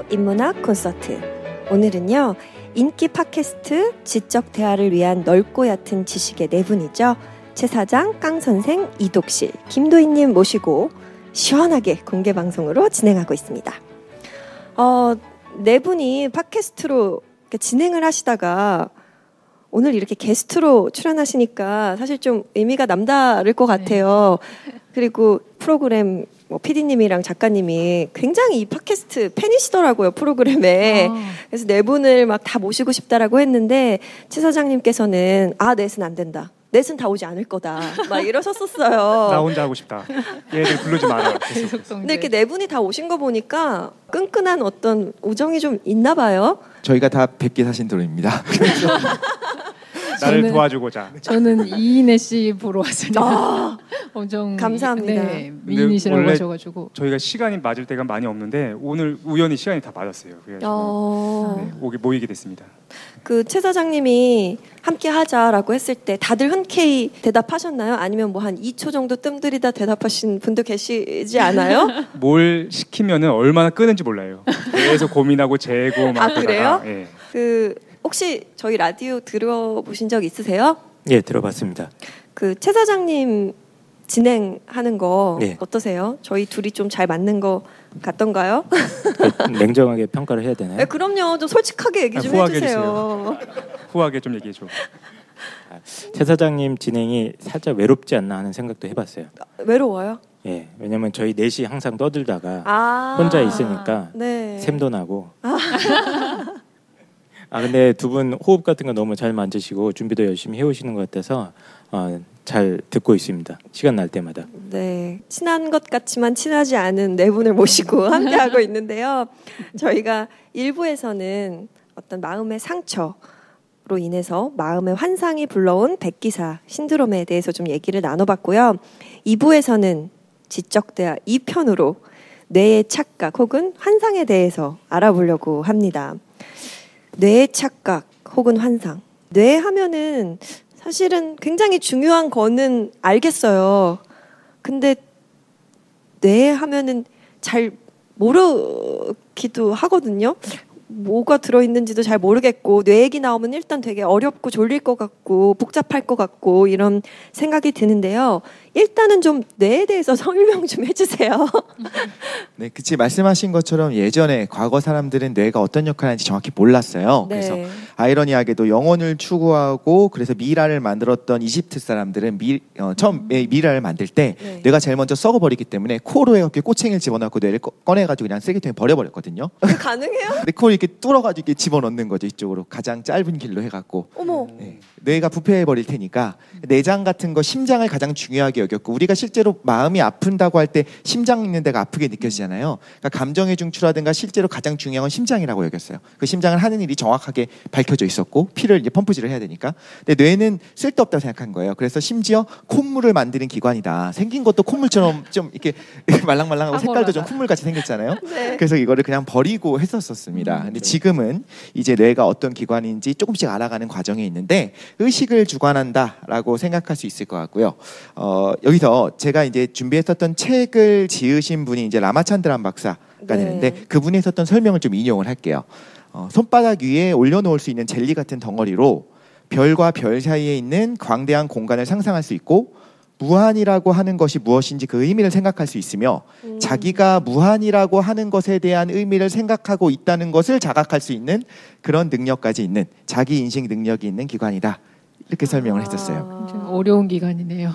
인문학 콘서트. 오늘은요, 인기 팟캐스트 지적 대화를 위한 넓고 얕은 지식의 네 분이죠. 최 사장, 깡 선생, 이독실, 김도희님 모시고 시원하게 공개 방송으로 진행하고 있습니다. 네 분이 팟캐스트로 이렇게 진행을 하시다가 오늘 이렇게 게스트로 출연하시니까 사실 좀 의미가 남다를 것 같아요. 그리고 프로그램 PD님이랑 작가님이 굉장히 이 팟캐스트 팬이시더라고요, 프로그램에. 그래서 네 분을 막 다 모시고 싶다라고 했는데 최 사장님께서는 넷은 안 된다. 넷은 다 오지 않을 거다. 막 이러셨었어요. 나 혼자 하고 싶다. 얘들 부르지 마라. 근데 이렇게 네 분이 다 오신 거 보니까 끈끈한 어떤 우정이 좀 있나 봐요. 저희가 다 백기 사신도로입니다. 나를 도와주고자. 저는 이인혜 씨 보러 왔습니다. 엄청 감사합니다. 네, 미인이시라고 하셔가지고 저희가 시간이 맞을 때가 많이 없는데 오늘 우연히 시간이 다 맞았어요. 그래서 모이게 됐습니다. 그 최 사장님이 함께 하자라고 했을 때 다들 흔쾌히 대답하셨나요? 아니면 뭐 한 2초 정도 뜸들이다 대답하신 분도 계시지 않아요? 뭘 시키면은 얼마나 끄는지 몰라요. 계속 고민하고 재고 막. 그래요? 예. 혹시 저희 라디오 들어보신 적 있으세요? 예, 들어봤습니다. 그 최 사장님 진행하는 거 네. 어떠세요? 저희 둘이 좀 잘 맞는 거 같던가요? 냉정하게 평가를 해야 되나요? 네, 그럼요. 좀 솔직하게 얘기 좀 해주세요. 후하게 좀 얘기해줘. 최 사장님 진행이 살짝 외롭지 않나 하는 생각도 해봤어요. 외로워요? 예, 왜냐면 저희 넷이 항상 떠들다가 혼자 있으니까 네. 샘도 나고. 근데 두 분 호흡 같은 거 너무 잘 만드시고 준비도 열심히 해오시는 것 같아서 잘 듣고 있습니다. 시간 날 때마다. 네, 친한 것 같지만 친하지 않은 네 분을 모시고 함께하고 있는데요. 저희가 1부에서는 어떤 마음의 상처로 인해서 마음의 환상이 불러온 백기사 신드롬에 대해서 좀 얘기를 나눠봤고요. 2부에서는 지적대화 2편으로 뇌의 착각 혹은 환상에 대해서 알아보려고 합니다. 뇌의 착각 혹은 환상. 뇌 하면은 사실은 굉장히 중요한 거는 알겠어요. 근데 뇌 하면은 잘 모르기도 하거든요. 뭐가 들어있는지도 잘 모르겠고 뇌 얘기 나오면 일단 되게 어렵고 졸릴 것 같고 복잡할 것 같고 이런 생각이 드는데요. 일단은 좀 뇌에 대해서 설명 좀 해주세요. 네, 그치 말씀하신 것처럼 예전에 과거 사람들은 뇌가 어떤 역할을 하는지 정확히 몰랐어요. 네. 그래서 아이러니하게도 영혼을 추구하고 그래서 미라를 만들었던 이집트 사람들은 처음 미라를 만들 때 뇌가 제일 먼저 썩어버리기 때문에 코로 이렇게 꼬챙이를 집어넣고 뇌를 꺼내가지고 그냥 쓰레기통에 버려버렸거든요. 가능해요? 근데 코를 이렇게 뚫어가지고 이렇게 집어넣는 거죠. 이쪽으로 가장 짧은 길로 해갖고. 어머. 네. 뇌가 부패해버릴 테니까 내장 같은 거 심장을 가장 중요하게 여겼고 우리가 실제로 마음이 아픈다고 할 때 심장 있는 데가 아프게 느껴지잖아요. 그러니까 감정의 중추라든가 실제로 가장 중요한 건 심장이라고 여겼어요. 그 심장을 하는 일이 정확하게 밝혀져 있었고 피를 이제 펌프질을 해야 되니까. 근데 뇌는 쓸데없다고 생각한 거예요. 그래서 심지어 콧물을 만드는 기관이다. 생긴 것도 콧물처럼 좀 이렇게 말랑말랑하고 색깔도 좀 콧물같이 생겼잖아요. 네. 그래서 이거를 그냥 버리고 했었습니다. 근데 지금은 이제 뇌가 어떤 기관인지 조금씩 알아가는 과정에 있는데 의식을 주관한다라고 생각할 수 있을 것 같고요. 여기서 제가 이제 준비했었던 책을 지으신 분이 이제 라마찬드란 박사가 되는데 그분이 했었던 설명을 좀 인용을 할게요. 손바닥 위에 올려놓을 수 있는 젤리 같은 덩어리로 별과 별 사이에 있는 광대한 공간을 상상할 수 있고 무한이라고 하는 것이 무엇인지 그 의미를 생각할 수 있으며 자기가 무한이라고 하는 것에 대한 의미를 생각하고 있다는 것을 자각할 수 있는 그런 능력까지 있는 자기 인식 능력이 있는 기관이다. 이렇게 설명을 했었어요. 좀 어려운 기간이네요.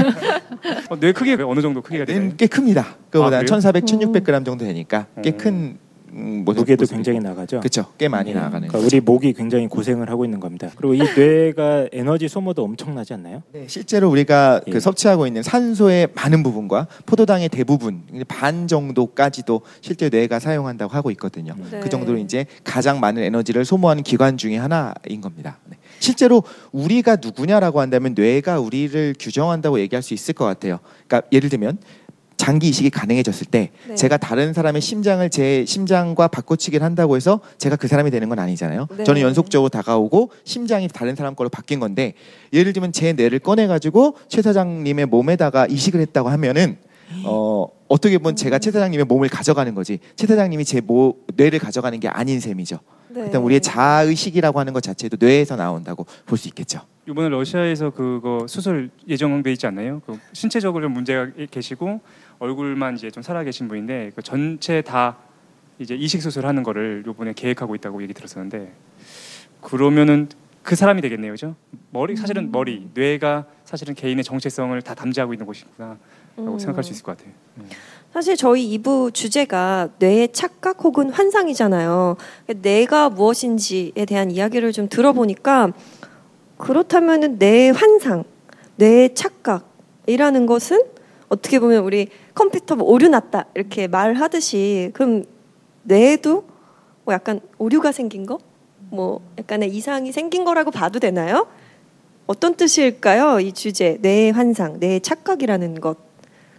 뇌 크기 어느 정도 크기가 되나요? 꽤 큽니다. 그거보다 1,400, 1,600g 정도 되니까 꽤 큰 무게도 굉장히 나가죠. 그렇죠. 꽤 많이 나가는. 그러니까 우리 목이 굉장히 고생을 하고 있는 겁니다. 그리고 이 뇌가 에너지 소모도 엄청나지 않나요? 네, 실제로 우리가 그 섭취하고 있는 산소의 많은 부분과 포도당의 대부분 반 정도까지도 실제 뇌가 사용한다고 하고 있거든요. 네. 그 정도로 이제 가장 많은 에너지를 소모하는 기관 중에 하나인 겁니다. 네. 실제로 우리가 누구냐라고 한다면 뇌가 우리를 규정한다고 얘기할 수 있을 것 같아요. 그러니까 예를 들면 장기 이식이 가능해졌을 때 제가 다른 사람의 심장을 제 심장과 바꿔치기를 한다고 해서 제가 그 사람이 되는 건 아니잖아요. 저는 연속적으로 다가오고 심장이 다른 사람 걸로 바뀐 건데 예를 들면 제 뇌를 꺼내가지고 최 사장님의 몸에다가 이식을 했다고 하면은 어떻게 보면 제가 최 사장님의 몸을 가져가는 거지 최 사장님이 제 뇌를 가져가는 게 아닌 셈이죠. 네. 일단 우리의 자의식이라고 하는 것 자체도 뇌에서 나온다고 볼 수 있겠죠. 이번에 러시아에서 그거 수술 예정돼 있지 않나요? 그 신체적으로 좀 문제가 계시고 얼굴만 이제 좀 살아 계신 분인데 그 전체 다 이제 이식 수술하는 거를 이번에 계획하고 있다고 얘기 들었었는데 그러면은 그 사람이 되겠네요, 그죠? 사실은 뇌가 사실은 개인의 정체성을 다 담지하고 있는 곳이구나라고 생각할 수 있을 것 같아요. 사실 저희 2부 주제가 뇌의 착각 혹은 환상이잖아요. 뇌가 무엇인지에 대한 이야기를 좀 들어보니까 그렇다면 뇌의 환상, 뇌의 착각이라는 것은 어떻게 보면 우리 컴퓨터 오류 났다 이렇게 말하듯이 그럼 뇌에도 뭐 약간 오류가 생긴 거? 뭐 약간의 이상이 생긴 거라고 봐도 되나요? 어떤 뜻일까요? 이 주제, 뇌의 환상, 뇌의 착각이라는 것.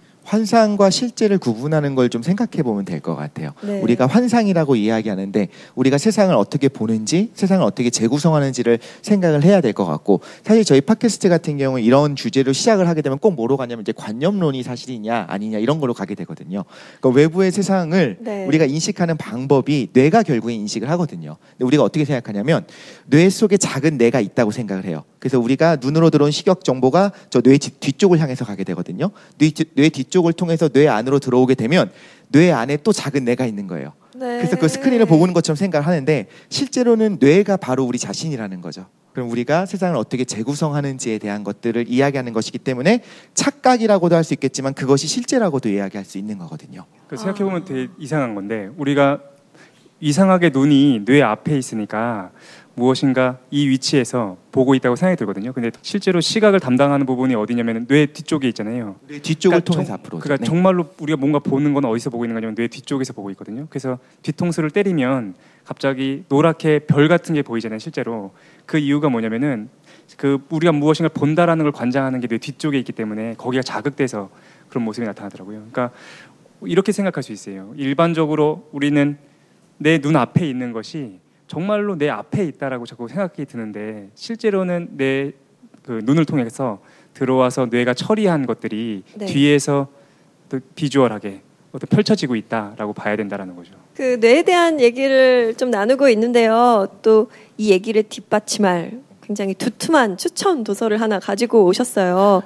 환상과 실제를 구분하는 걸 좀 생각해 보면 될 것 같아요. 네. 우리가 환상이라고 이야기하는데 우리가 세상을 어떻게 보는지 세상을 어떻게 재구성하는지를 생각을 해야 될 것 같고 사실 저희 팟캐스트 같은 경우는 이런 주제로 시작을 하게 되면 꼭 뭐로 가냐면 이제 관념론이 사실이냐 아니냐 이런 걸로 가게 되거든요. 그러니까 외부의 세상을 네. 우리가 인식하는 방법이 뇌가 결국에 인식을 하거든요. 근데 우리가 어떻게 생각하냐면 뇌 속에 작은 뇌가 있다고 생각을 해요. 그래서 우리가 눈으로 들어온 시각 정보가 저 뇌 뒤쪽을 향해서 가게 되거든요. 뇌 뒤쪽을 통해서 뇌 안으로 들어오게 되면 뇌 안에 또 작은 뇌가 있는 거예요. 네. 그래서 그 스크린을 보고 있는 것처럼 생각을 하는데 실제로는 뇌가 바로 우리 자신이라는 거죠. 그럼 우리가 세상을 어떻게 재구성하는지에 대한 것들을 이야기하는 것이기 때문에 착각이라고도 할 수 있겠지만 그것이 실제라고도 이야기할 수 있는 거거든요. 생각해보면 되게 이상한 건데 우리가 이상하게 눈이 뇌 앞에 있으니까 무엇인가 이 위치에서 보고 있다고 생각이 들거든요. 근데 실제로 시각을 담당하는 부분이 어디냐면 뇌 뒤쪽에 있잖아요. 뇌 뒤쪽을 통해서 앞으로. 그러니까 정말로 우리가 뭔가 보는 건 어디서 보고 있는 거냐면 뇌 뒤쪽에서 보고 있거든요. 그래서 뒤통수를 때리면 갑자기 노랗게 별 같은 게 보이잖아요. 실제로 그 이유가 뭐냐면은 그 우리가 무엇인가 본다라는 걸 관장하는 게 뇌 뒤쪽에 있기 때문에 거기가 자극돼서 그런 모습이 나타나더라고요. 그러니까 이렇게 생각할 수 있어요. 일반적으로 우리는 내 눈 앞에 있는 것이 정말로 내 앞에 있다라고 자꾸 생각이 드는데 실제로는 내 그 눈을 통해서 들어와서 뇌가 처리한 것들이 네. 뒤에서 또 비주얼하게 어떤 펼쳐지고 있다라고 봐야 된다라는 거죠. 그 뇌에 대한 얘기를 좀 나누고 있는데요. 또 이 얘기를 뒷받침할 굉장히 두툼한 추천 도서를 하나 가지고 오셨어요.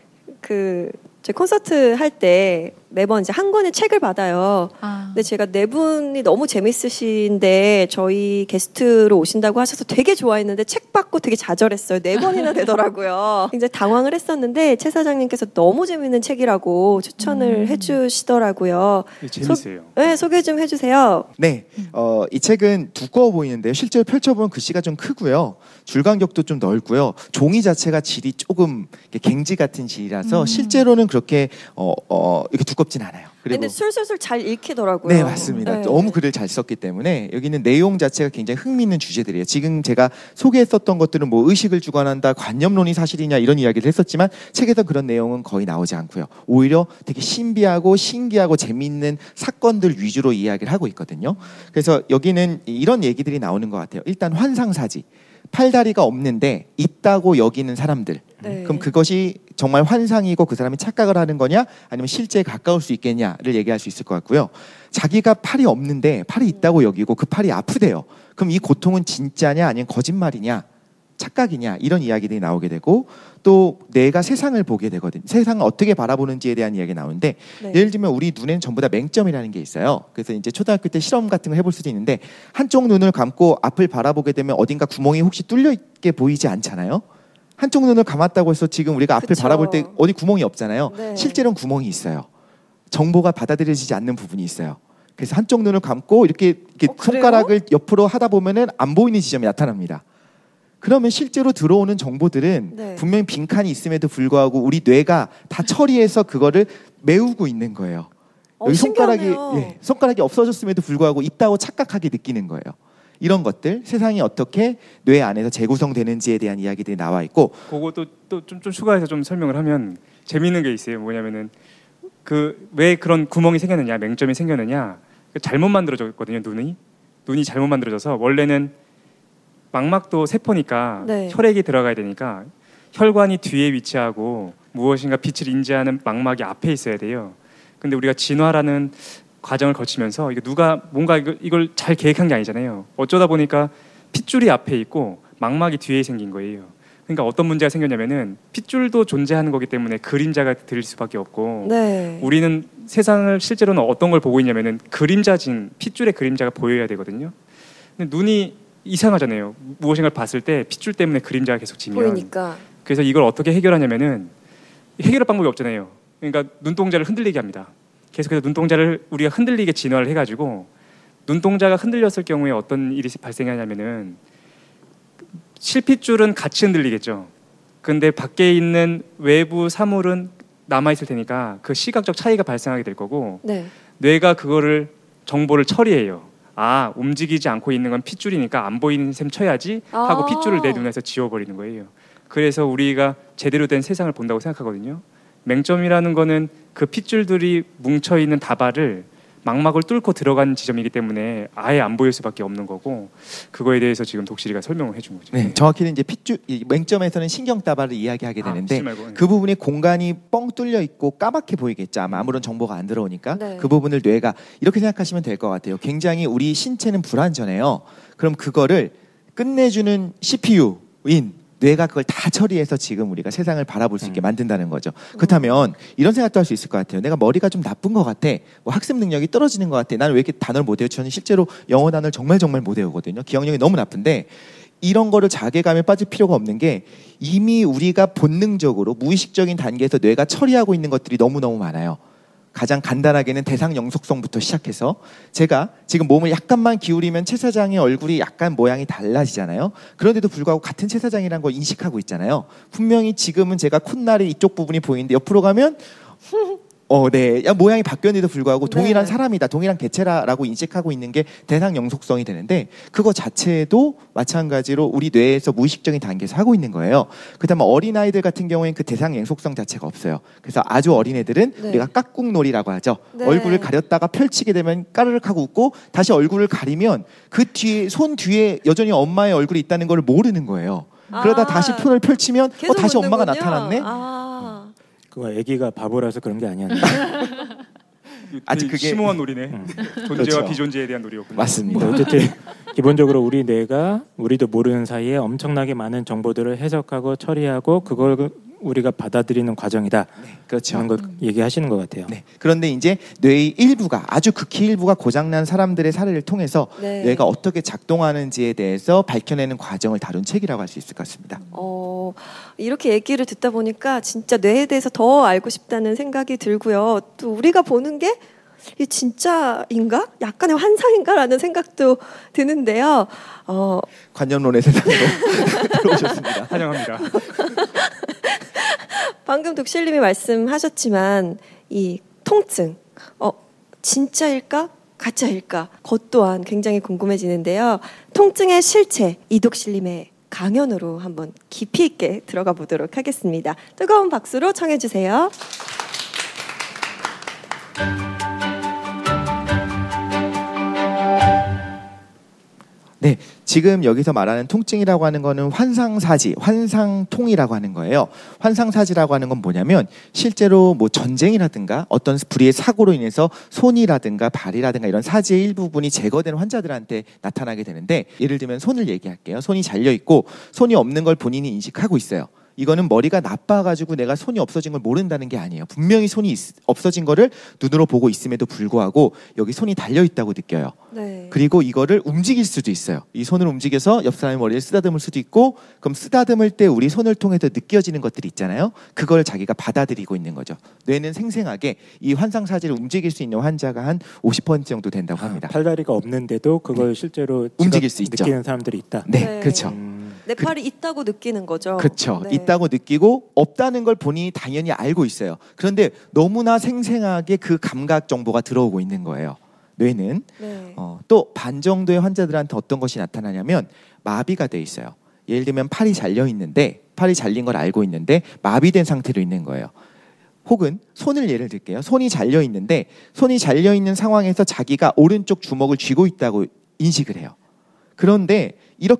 제 콘서트 할 때 매번 이제 한 권의 책을 받아요. 근데 제가 네 분이 너무 재밌으신데 저희 게스트로 오신다고 하셔서 되게 좋아했는데 책 받고 되게 좌절했어요. 4권이나 되더라고요. 굉장히 당황을 했었는데 최 사장님께서 너무 재밌는 책이라고 추천을 해주시더라고요. 재밌어요. 네, 소개 좀 해주세요. 네, 이 책은 두꺼워 보이는데요. 실제로 펼쳐보면 글씨가 좀 크고요. 줄간격도 좀 넓고요. 종이 자체가 질이 조금 갱지 같은 질이라서 실제로는 그렇게 이렇게 두껍진 않아요. 근데 술술술 잘 읽히더라고요. 네, 맞습니다. 네. 너무 글을 잘 썼기 때문에 여기는 내용 자체가 굉장히 흥미있는 주제들이에요. 지금 제가 소개했었던 것들은 뭐 의식을 주관한다, 관념론이 사실이냐 이런 이야기를 했었지만 책에서 그런 내용은 거의 나오지 않고요. 오히려 되게 신비하고 신기하고 재미있는 사건들 위주로 이야기를 하고 있거든요. 그래서 여기는 이런 얘기들이 나오는 것 같아요. 일단 환상사지. 팔다리가 없는데 있다고 여기는 사람들. 네. 그럼 그것이 정말 환상이고 그 사람이 착각을 하는 거냐 아니면 실제에 가까울 수 있겠냐를 얘기할 수 있을 것 같고요. 자기가 팔이 없는데 팔이 있다고 여기고 그 팔이 아프대요. 그럼 이 고통은 진짜냐 아니면 거짓말이냐 착각이냐 이런 이야기들이 나오게 되고 또 내가 세상을 보게 되거든요. 세상을 어떻게 바라보는지에 대한 이야기가 나오는데 네. 예를 들면 우리 눈에는 전부 다 맹점이라는 게 있어요. 그래서 이제 초등학교 때 실험 같은 거 해볼 수도 있는데 한쪽 눈을 감고 앞을 바라보게 되면 어딘가 구멍이 혹시 뚫려 있게 보이지 않잖아요. 한쪽 눈을 감았다고 해서 지금 우리가 앞을 그쵸. 바라볼 때 어디 구멍이 없잖아요. 네. 실제로는 구멍이 있어요. 정보가 받아들여지지 않는 부분이 있어요. 그래서 한쪽 눈을 감고 이렇게 그래요? 손가락을 옆으로 하다 보면은 안 보이는 지점이 나타납니다. 그러면 실제로 들어오는 정보들은 네. 분명히 빈칸이 있음에도 불구하고 우리 뇌가 다 처리해서 그거를 메우고 있는 거예요. 여기 신기하네요. 손가락이 없어졌음에도 불구하고 있다고 착각하게 느끼는 거예요. 이런 것들, 세상이 어떻게 뇌 안에서 재구성되는지에 대한 이야기들이 나와 있고 그것도 또 좀 추가해서 좀 설명을 하면 재미있는 게 있어요. 뭐냐면은 왜 그런 구멍이 생겼느냐, 맹점이 생겼느냐, 잘못 만들어졌거든요. 눈이 잘못 만들어져서 원래는 망막도 세포니까 네. 혈액이 들어가야 되니까 혈관이 뒤에 위치하고 무엇인가 빛을 인지하는 망막이 앞에 있어야 돼요. 근데 우리가 진화라는 과정을 거치면서 이게 누가 뭔가 이걸 잘 계획한 게 아니잖아요. 어쩌다 보니까 핏줄이 앞에 있고 망막이 뒤에 생긴 거예요. 그러니까 어떤 문제가 생겼냐면은 핏줄도 존재하는 거기 때문에 그림자가 들릴 수밖에 없고 네. 우리는 세상을 실제로는 어떤 걸 보고 있냐면은 그림자진 핏줄의 그림자가 보여야 되거든요. 근데 눈이 이상하잖아요. 무엇인가를 봤을 때 핏줄 때문에 그림자가 계속 지면 보이니까. 그래서 이걸 어떻게 해결하냐면은 해결할 방법이 없잖아요. 그러니까 눈동자를 흔들리게 합니다. 계속해서 눈동자를 우리가 흔들리게 진화를 해가지고 눈동자가 흔들렸을 경우에 어떤 일이 발생하냐면은 실핏줄은 같이 흔들리겠죠. 근데 밖에 있는 외부 사물은 남아 있을 테니까 그 시각적 차이가 발생하게 될 거고 네. 뇌가 그거를 정보를 처리해요. 아, 움직이지 않고 있는 건 핏줄이니까 안 보이는 셈 쳐야지 하고 핏줄을 내 눈에서 지워버리는 거예요. 그래서 우리가 제대로 된 세상을 본다고 생각하거든요. 맹점이라는 거는 그 핏줄들이 뭉쳐있는 다발을 망막을 뚫고 들어간 지점이기 때문에 아예 안 보일 수밖에 없는 거고 그거에 대해서 지금 독실이가 설명을 해준 거죠. 네, 정확히는 이제 핏줄 이 맹점에서는 신경다발을 이야기하게 되는데 말고. 그 부분이 공간이 뻥 뚫려 있고 까맣게 보이겠죠. 아마 아무런 정보가 안 들어오니까 네. 그 부분을 뇌가 이렇게 생각하시면 될 것 같아요. 굉장히 우리 신체는 불완전해요. 그럼 그거를 끝내주는 CPU인 뇌가 그걸 다 처리해서 지금 우리가 세상을 바라볼 수 있게 만든다는 거죠. 그렇다면 이런 생각도 할 수 있을 것 같아요. 내가 머리가 좀 나쁜 것 같아. 뭐 학습 능력이 떨어지는 것 같아. 나는 왜 이렇게 단어를 못 외워? 저는 실제로 영어 단어를 정말 못 외우거든요. 기억력이 너무 나쁜데 이런 거를 자괴감에 빠질 필요가 없는 게 이미 우리가 본능적으로 무의식적인 단계에서 뇌가 처리하고 있는 것들이 너무너무 많아요. 가장 간단하게는 대상 영속성부터 시작해서 제가 지금 몸을 약간만 기울이면 채 사장의 얼굴이 약간 모양이 달라지잖아요. 그런데도 불구하고 같은 채 사장이라는 걸 인식하고 있잖아요. 분명히 지금은 제가 콧날이 이쪽 부분이 보이는데 옆으로 가면 네. 모양이 바뀌었는데도 불구하고 동일한 네. 사람이다, 동일한 개체라고 인식하고 있는 게 대상 영속성이 되는데 그거 자체도 마찬가지로 우리 뇌에서 무의식적인 단계에서 하고 있는 거예요. 그다음에 어린아이들 같은 경우에는 그 대상 영속성 자체가 없어요. 그래서 아주 어린 애들은 네. 우리가 깍꿍놀이라고 하죠. 네. 얼굴을 가렸다가 펼치게 되면 까르륵 하고 웃고 다시 얼굴을 가리면 그 뒤에 손 뒤에 여전히 엄마의 얼굴이 있다는 걸 모르는 거예요. 그러다 다시 손을 펼치면 계속 다시 엄마가 웃는군요. 나타났네. 그거 아기가 바보라서 그런 게 아니었나? 아직 그게 심오한 놀이네. 존재와 그렇죠. 비존재에 대한 놀이였군요. 맞습니다. 어쨌든 기본적으로 우리 뇌가 우리도 모르는 사이에 엄청나게 많은 정보들을 해석하고 처리하고 그걸 우리가 받아들이는 과정이다. 그렇죠. 그런 걸 얘기하시는 것 같아요. 네. 그런데 이제 뇌의 일부가 아주 극히 일부가 고장난 사람들의 사례를 통해서 네. 뇌가 어떻게 작동하는지에 대해서 밝혀내는 과정을 다룬 책이라고 할 수 있을 것 같습니다. 이렇게 얘기를 듣다 보니까 진짜 뇌에 대해서 더 알고 싶다는 생각이 들고요. 또 우리가 보는 게 이게 진짜인가? 약간의 환상인가라는 생각도 드는데요. 관념론의 세상으로 들어오셨습니다. 환영합니다. 방금 독실님이 말씀하셨지만 이 통증, 진짜일까? 가짜일까? 그것 또한 굉장히 궁금해지는데요. 통증의 실체, 이독실님의 강연으로 한번 깊이 있게 들어가 보도록 하겠습니다. 뜨거운 박수로 청해 주세요. 네, 지금 여기서 말하는 통증이라고 하는 거는 환상사지, 환상통이라고 하는 거예요. 환상사지라고 하는 건 뭐냐면 실제로 뭐 전쟁이라든가 어떤 불의의 사고로 인해서 손이라든가 발이라든가 이런 사지의 일부분이 제거된 환자들한테 나타나게 되는데 예를 들면 손을 얘기할게요. 손이 잘려 있고 손이 없는 걸 본인이 인식하고 있어요. 이거는 머리가 나빠가지고 내가 손이 없어진 걸 모른다는 게 아니에요. 분명히 손이 없어진 거를 눈으로 보고 있음에도 불구하고 여기 손이 달려있다고 느껴요. 네. 그리고 이거를 움직일 수도 있어요. 이 손을 움직여서 옆 사람의 머리를 쓰다듬을 수도 있고 그럼 쓰다듬을 때 우리 손을 통해서 느껴지는 것들이 있잖아요. 그걸 자기가 받아들이고 있는 거죠. 뇌는 생생하게 이 환상사지를 움직일 수 있는 환자가 한 50% 정도 된다고 합니다. 팔다리가 없는데도 그걸 실제로 움직일 수 있죠. 느끼는 사람들이 있다. 네, 네. 그렇죠. 내 팔이 있다고 느끼는 거죠. 그렇죠. 네. 있다고 느끼고 없다는 걸 본인이 당연히 알고 있어요. 그런데 너무나 생생하게 그 감각 정보가 들어오고 있는 거예요. 뇌는. 네. 또 반 정도의 환자들한테 어떤 것이 나타나냐면 마비가 돼 있어요. 예를 들면 팔이 잘려 있는데 팔이 잘린 걸 알고 있는데 마비된 상태로 있는 거예요. 혹은 손을 예를 들게요. 손이 잘려 있는데 손이 잘려 있는 상황에서 자기가 오른쪽 주먹을 쥐고 있다고 인식을 해요. 그런데 이렇게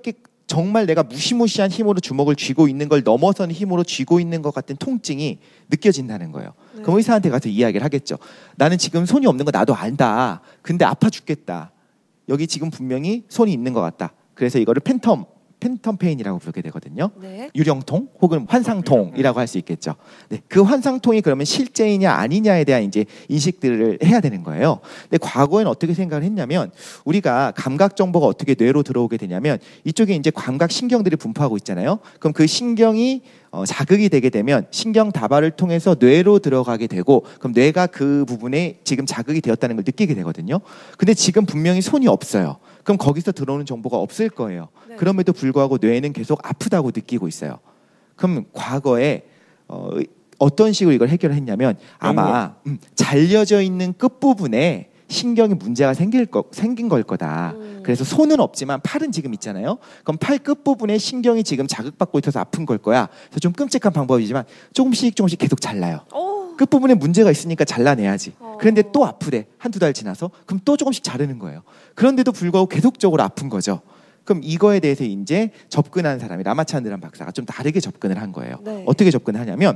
정말 내가 무시무시한 힘으로 주먹을 쥐고 있는 걸 넘어서는 힘으로 쥐고 있는 것 같은 통증이 느껴진다는 거예요. 네. 그럼 의사한테 가서 이야기를 하겠죠. 나는 지금 손이 없는 거 나도 안다. 근데 아파 죽겠다. 여기 지금 분명히 손이 있는 것 같다. 그래서 이거를 팬텀 페인이라고 부르게 되거든요. 네. 유령통 혹은 환상통이라고 할 수 있겠죠. 네, 그 환상통이 그러면 실제이냐 아니냐에 대한 이제 인식들을 해야 되는 거예요. 근데 과거에는 어떻게 생각을 했냐면 우리가 감각 정보가 어떻게 뇌로 들어오게 되냐면 이쪽에 이제 감각 신경들이 분포하고 있잖아요. 그럼 그 신경이 자극이 되게 되면 신경 다발을 통해서 뇌로 들어가게 되고 그럼 뇌가 그 부분에 지금 자극이 되었다는 걸 느끼게 되거든요. 근데 지금 분명히 손이 없어요. 그럼 거기서 들어오는 정보가 없을 거예요. 네. 그럼에도 불구하고 뇌는 계속 아프다고 느끼고 있어요. 그럼 과거에 어떤 식으로 이걸 해결했냐면 아마 잘려져 있는 끝부분에 신경이 문제가 생긴 걸 거다. 그래서 손은 없지만 팔은 지금 있잖아요. 그럼 팔 끝부분에 신경이 지금 자극받고 있어서 아픈 걸 거야. 그래서 좀 끔찍한 방법이지만 조금씩 계속 잘라요. 끝부분에 문제가 있으니까 잘라내야지. 그런데 또 아프대. 한두 달 지나서. 그럼 또 조금씩 자르는 거예요. 그런데도 불구하고 계속적으로 아픈 거죠. 그럼 이거에 대해서 이제 접근한 사람이 라마찬드란 박사가 좀 다르게 접근을 한 거예요. 네. 어떻게 접근하냐면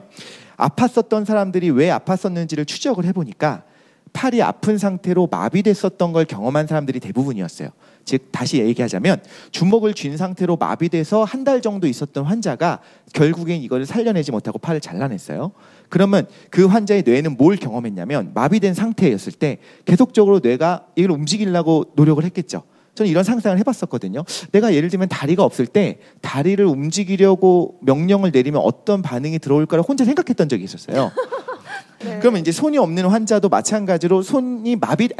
아팠었던 사람들이 왜 아팠었는지를 추적을 해보니까 팔이 아픈 상태로 마비됐었던 걸 경험한 사람들이 대부분이었어요. 즉 다시 얘기하자면 주먹을 쥔 상태로 마비돼서 한 달 정도 있었던 환자가 결국엔 이거를 살려내지 못하고 팔을 잘라냈어요. 그러면 그 환자의 뇌는 뭘 경험했냐면 마비된 상태였을 때 계속적으로 뇌가 이걸 움직이려고 노력을 했겠죠. 저는 이런 상상을 해봤었거든요. 내가 예를 들면 다리가 없을 때 다리를 움직이려고 명령을 내리면 어떤 반응이 들어올까를 혼자 생각했던 적이 있었어요. 네. 그러면 이제 손이 없는 환자도 마찬가지로 손이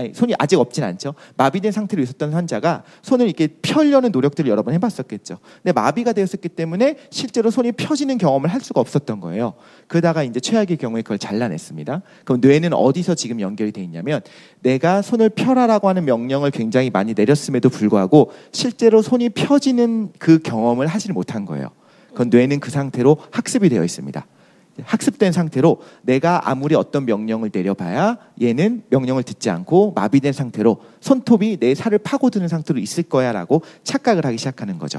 아직 없진 않죠. 마비된 상태로 있었던 환자가 손을 이렇게 펴려는 노력들을 여러 번 해봤었겠죠. 근데 마비가 되었었기 때문에 실제로 손이 펴지는 경험을 할 수가 없었던 거예요. 그러다가 이제 최악의 경우에 그걸 잘라냈습니다. 그럼 뇌는 어디서 지금 연결이 돼 있냐면 내가 손을 펴라라고 하는 명령을 굉장히 많이 내렸음에도 불구하고 실제로 손이 펴지는 그 경험을 하지를 못한 거예요. 그건 뇌는 그 상태로 학습이 되어 있습니다. 학습된 상태로 내가 아무리 어떤 명령을 내려봐야 얘는 명령을 듣지 않고 마비된 상태로 손톱이 내 살을 파고드는 상태로 있을 거야 라고 착각을 하기 시작하는 거죠.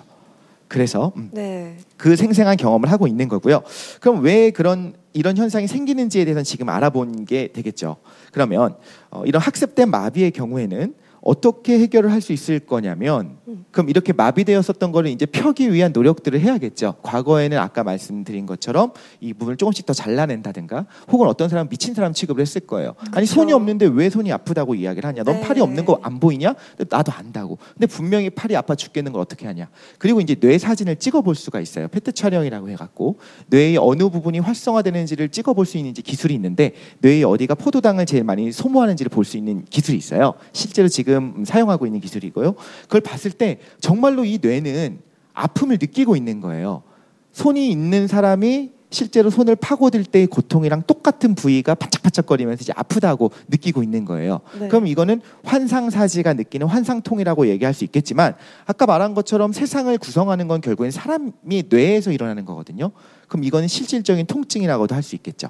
그래서 네. 그 생생한 경험을 하고 있는 거고요. 그럼 왜 이런 현상이 생기는지에 대해서는 지금 알아본 게 되겠죠. 그러면 이런 학습된 마비의 경우에는 어떻게 해결을 할 수 있을 거냐면 그럼 이렇게 마비되었었던 거를 이제 펴기 위한 노력들을 해야겠죠. 과거에는 아까 말씀드린 것처럼 이 부분을 조금씩 더 잘라낸다든가 혹은 어떤 사람은 미친 사람 취급을 했을 거예요. 아니 손이 없는데 왜 손이 아프다고 이야기를 하냐. 넌 네. 팔이 없는 거 안 보이냐? 나도 안다고. 근데 분명히 팔이 아파 죽겠는 걸 어떻게 하냐. 그리고 이제 뇌 사진을 찍어볼 수가 있어요. 페트 촬영이라고 해갖고 뇌의 어느 부분이 활성화되는지를 찍어볼 수 있는 기술이 있는데 뇌의 어디가 포도당을 제일 많이 소모하는지를 볼 수 있는 기술이 있어요. 실제로 지금 사용하고 있는 기술이고요. 그걸 봤을 때 정말로 이 뇌는 아픔을 느끼고 있는 거예요. 손이 있는 사람이 실제로 손을 파고들 때의 고통이랑 똑같은 부위가 반짝반짝거리면서 이제 아프다고 느끼고 있는 거예요. 네. 그럼 이거는 환상사지가 느끼는 환상통이라고 얘기할 수 있겠지만 아까 말한 것처럼 세상을 구성하는 건 결국엔 사람이 뇌에서 일어나는 거거든요. 그럼 이거는 실질적인 통증이라고도 할 수 있겠죠.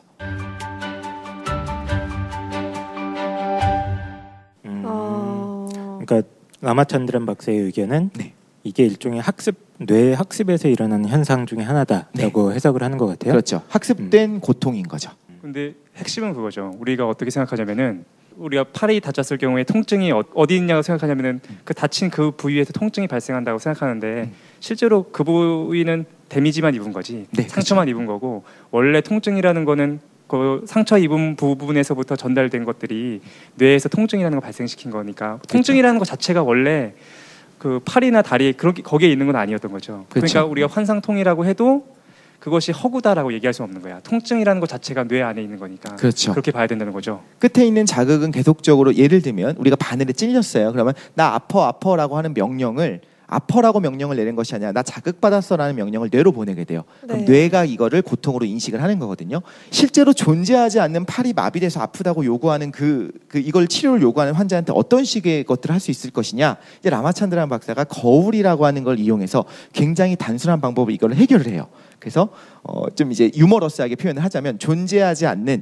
그러니까 라마찬드란 박사의 의견은 네. 이게 일종의 뇌 학습에서 일어나는 현상 중에 하나다라고 해석을 하는 것 같아요. 그렇죠. 학습된 고통인 거죠. 근데 핵심은 그거죠. 우리가 어떻게 생각하냐면은 우리가 팔이 다쳤을 경우에 통증이 어디 있냐고 생각하냐면은 그 다친 그 부위에서 통증이 발생한다고 생각하는데 실제로 그 부위는 데미지만 입은 거지 네, 상처만 입은 거고 원래 통증이라는 거는 그 상처 입은 부분에서부터 전달된 것들이 뇌에서 통증이라는 걸 발생시킨 거니까 통증이라는 것 자체가 원래 그 팔이나 다리 거기에 있는 건 아니었던 거죠. 그렇죠. 그러니까 우리가 환상통이라고 해도 그것이 허구다라고 얘기할 수 없는 거야. 통증이라는 것 자체가 뇌 안에 있는 거니까. 그렇죠. 그렇게 봐야 된다는 거죠. 끝에 있는 자극은 계속적으로 예를 들면 우리가 바늘에 찔렸어요. 그러면 나 아파라고 하는 명령을 아파라고 명령을 내린 것이 아니라 나 자극받았어라는 명령을 뇌로 보내게 돼요. 그럼 네. 뇌가 이거를 고통으로 인식을 하는 거거든요. 실제로 존재하지 않는 팔이 마비돼서 아프다고 요구하는 이걸 치료를 요구하는 환자한테 어떤 식의 것들을 할 수 있을 것이냐. 이제 라마찬드란 박사가 거울이라고 하는 걸 이용해서 굉장히 단순한 방법으로 이걸 해결을 해요. 그래서 좀 이제 유머러스하게 표현을 하자면 존재하지 않는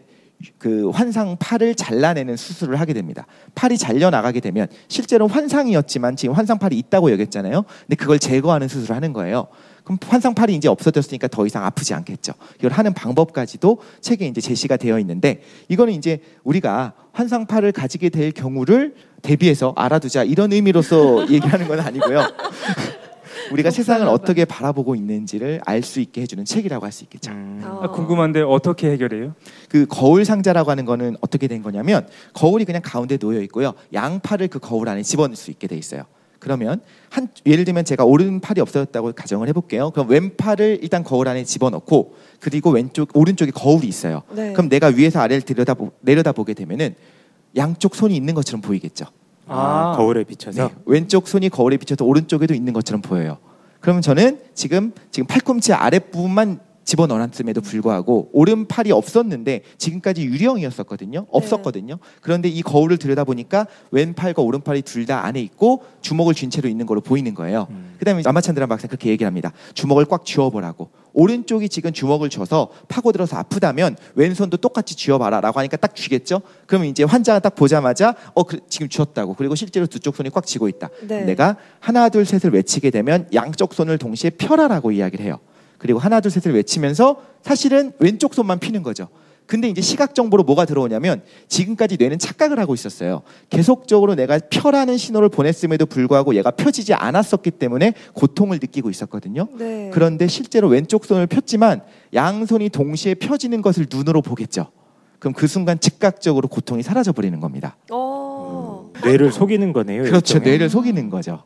그 환상 팔을 잘라내는 수술을 하게 됩니다. 팔이 잘려 나가게 되면 실제로 환상이었지만 지금 환상 팔이 있다고 여겼잖아요. 근데 그걸 제거하는 수술을 하는 거예요. 그럼 환상 팔이 이제 없어졌으니까 더 이상 아프지 않겠죠. 이걸 하는 방법까지도 책에 이제 제시가 되어 있는데 이거는 이제 우리가 환상 팔을 가지게 될 경우를 대비해서 알아두자 이런 의미로서 얘기하는 건 아니고요. 우리가 세상을 어떻게 바라보고 있는지를 알 수 있게 해주는 책이라고 할 수 있겠죠. 궁금한데 어떻게 해결해요? 그 거울 상자라고 하는 거는 어떻게 된 거냐면 거울이 그냥 가운데 놓여 있고요. 양팔을 그 거울 안에 집어넣을 수 있게 돼 있어요. 그러면 예를 들면 제가 오른팔이 없어졌다고 가정을 해볼게요. 그럼 왼팔을 일단 거울 안에 집어넣고 그리고 오른쪽에 거울이 있어요. 네. 그럼 내가 위에서 아래를 내려다보게 되면은 양쪽 손이 있는 것처럼 보이겠죠. 거울에 비춰서 네, 왼쪽 손이 거울에 비춰서 오른쪽에도 있는 것처럼 보여요. 그러면 저는 지금 팔꿈치 아랫부분만 집어넣었음에도 불구하고 오른팔이 없었는데 지금까지 유령이었었거든요. 없었거든요. 그런데 이 거울을 들여다보니까 왼팔과 오른팔이 둘 다 안에 있고 주먹을 쥔 채로 있는 걸로 보이는 거예요. 그다음에 라마찬드라 박사는 그렇게 얘기를 합니다. 주먹을 꽉 쥐어보라고. 오른쪽이 지금 주먹을 쥐어서 파고들어서 아프다면 왼손도 똑같이 쥐어봐라 라고 하니까 딱 쥐겠죠. 그러면 이제 환자가 딱 보자마자 지금 쥐었다고. 그리고 실제로 두 쪽 손이 꽉 쥐고 있다. 네. 내가 하나 둘 셋을 외치게 되면 양쪽 손을 동시에 펴라라고 이야기를 해요. 그리고 하나 둘 셋을 외치면서 사실은 왼쪽 손만 피는 거죠. 근데 이제 시각 정보로 뭐가 들어오냐면 지금까지 뇌는 착각을 하고 있었어요. 계속적으로 내가 펴라는 신호를 보냈음에도 불구하고 얘가 펴지지 않았었기 때문에 고통을 느끼고 있었거든요. 네. 그런데 실제로 왼쪽 손을 폈지만 양손이 동시에 펴지는 것을 눈으로 보겠죠. 그럼 그 순간 즉각적으로 고통이 사라져 버리는 겁니다. 뇌를 속이는 거네요. 그렇죠. 일종의. 뇌를 속이는 거죠.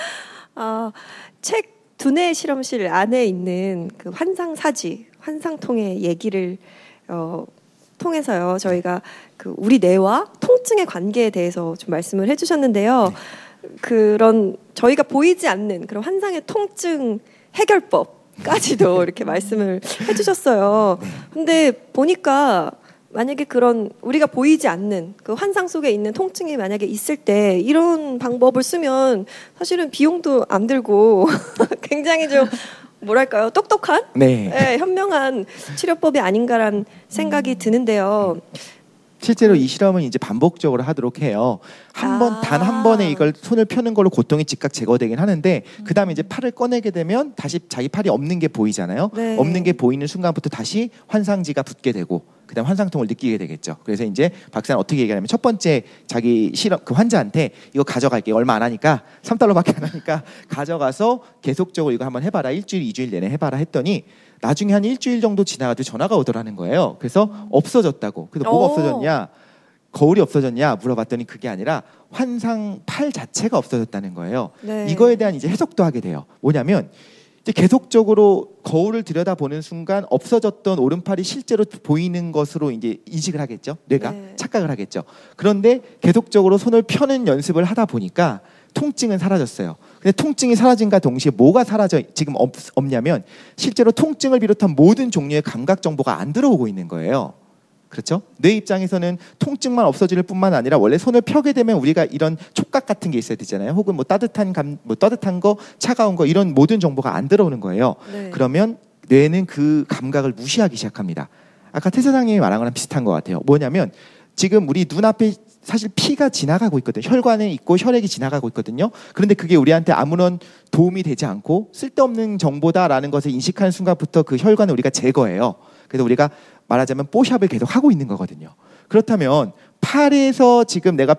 책 두뇌 실험실 안에 있는 그 환상사지, 환상통의 얘기를 통해서요. 저희가 그 우리 뇌와 통증의 관계에 대해서 좀 말씀을 해주셨는데요. 그런 저희가 보이지 않는 그런 환상의 통증 해결법까지도 이렇게 말씀을 해주셨어요. 근데 보니까 만약에 그런 우리가 보이지 않는 그 환상 속에 있는 통증이 만약에 있을 때 이런 방법을 쓰면 사실은 비용도 안 들고 굉장히 좀 뭐랄까요 똑똑한 네, 현명한 치료법이 아닌가라는 생각이 드는데요. 실제로 이 실험은 이제 반복적으로 하도록 해요. 단 한 번에 이걸 손을 펴는 걸로 고통이 즉각 제거되긴 하는데 그 다음에 이제 팔을 꺼내게 되면 다시 자기 팔이 없는 게 보이잖아요. 네. 없는 게 보이는 순간부터 다시 환상지가 붙게 되고 그다음 환상통을 느끼게 되겠죠. 그래서 이제 박사는 어떻게 얘기하냐면 첫 번째 자기 실험 그 환자한테 이거 가져갈게. 얼마 안 하니까 $3밖에 안 하니까 가져가서 계속적으로 이거 한번 해봐라. 일주일, 2주일 내내 해봐라 했더니 나중에 한 일주일 정도 지나가도 전화가 오더라는 거예요. 그래서 없어졌다고. 그래서 뭐가 없어졌냐? 거울이 없어졌냐 물어봤더니 그게 아니라 환상 팔 자체가 없어졌다는 거예요. 네. 이거에 대한 이제 해석도 하게 돼요. 뭐냐면 이제 계속적으로 거울을 들여다보는 순간 없어졌던 오른팔이 실제로 보이는 것으로 이제 인식을 하겠죠. 뇌가 네. 착각을 하겠죠. 그런데 계속적으로 손을 펴는 연습을 하다 보니까 통증은 사라졌어요. 근데 통증이 사라진과 동시에 뭐가 지금 없냐면 실제로 통증을 비롯한 모든 종류의 감각 정보가 안 들어오고 있는 거예요. 그렇죠? 뇌 입장에서는 통증만 없어질 뿐만 아니라 원래 손을 펴게 되면 우리가 이런 촉각 같은 게 있어야 되잖아요. 혹은 뭐 따뜻한 거, 차가운 거 이런 모든 정보가 안 들어오는 거예요. 네. 그러면 뇌는 그 감각을 무시하기 시작합니다. 아까 태 사장님이 말한 거랑 비슷한 것 같아요. 뭐냐면 지금 우리 눈앞에 사실 피가 지나가고 있거든요. 혈관에 있고 혈액이 지나가고 있거든요. 그런데 그게 우리한테 아무런 도움이 되지 않고 쓸데없는 정보다라는 것을 인식하는 순간부터 그 혈관을 우리가 제거해요. 그래서 우리가 말하자면 뽀샵을 계속 하고 있는 거거든요. 그렇다면 팔에서 지금 내가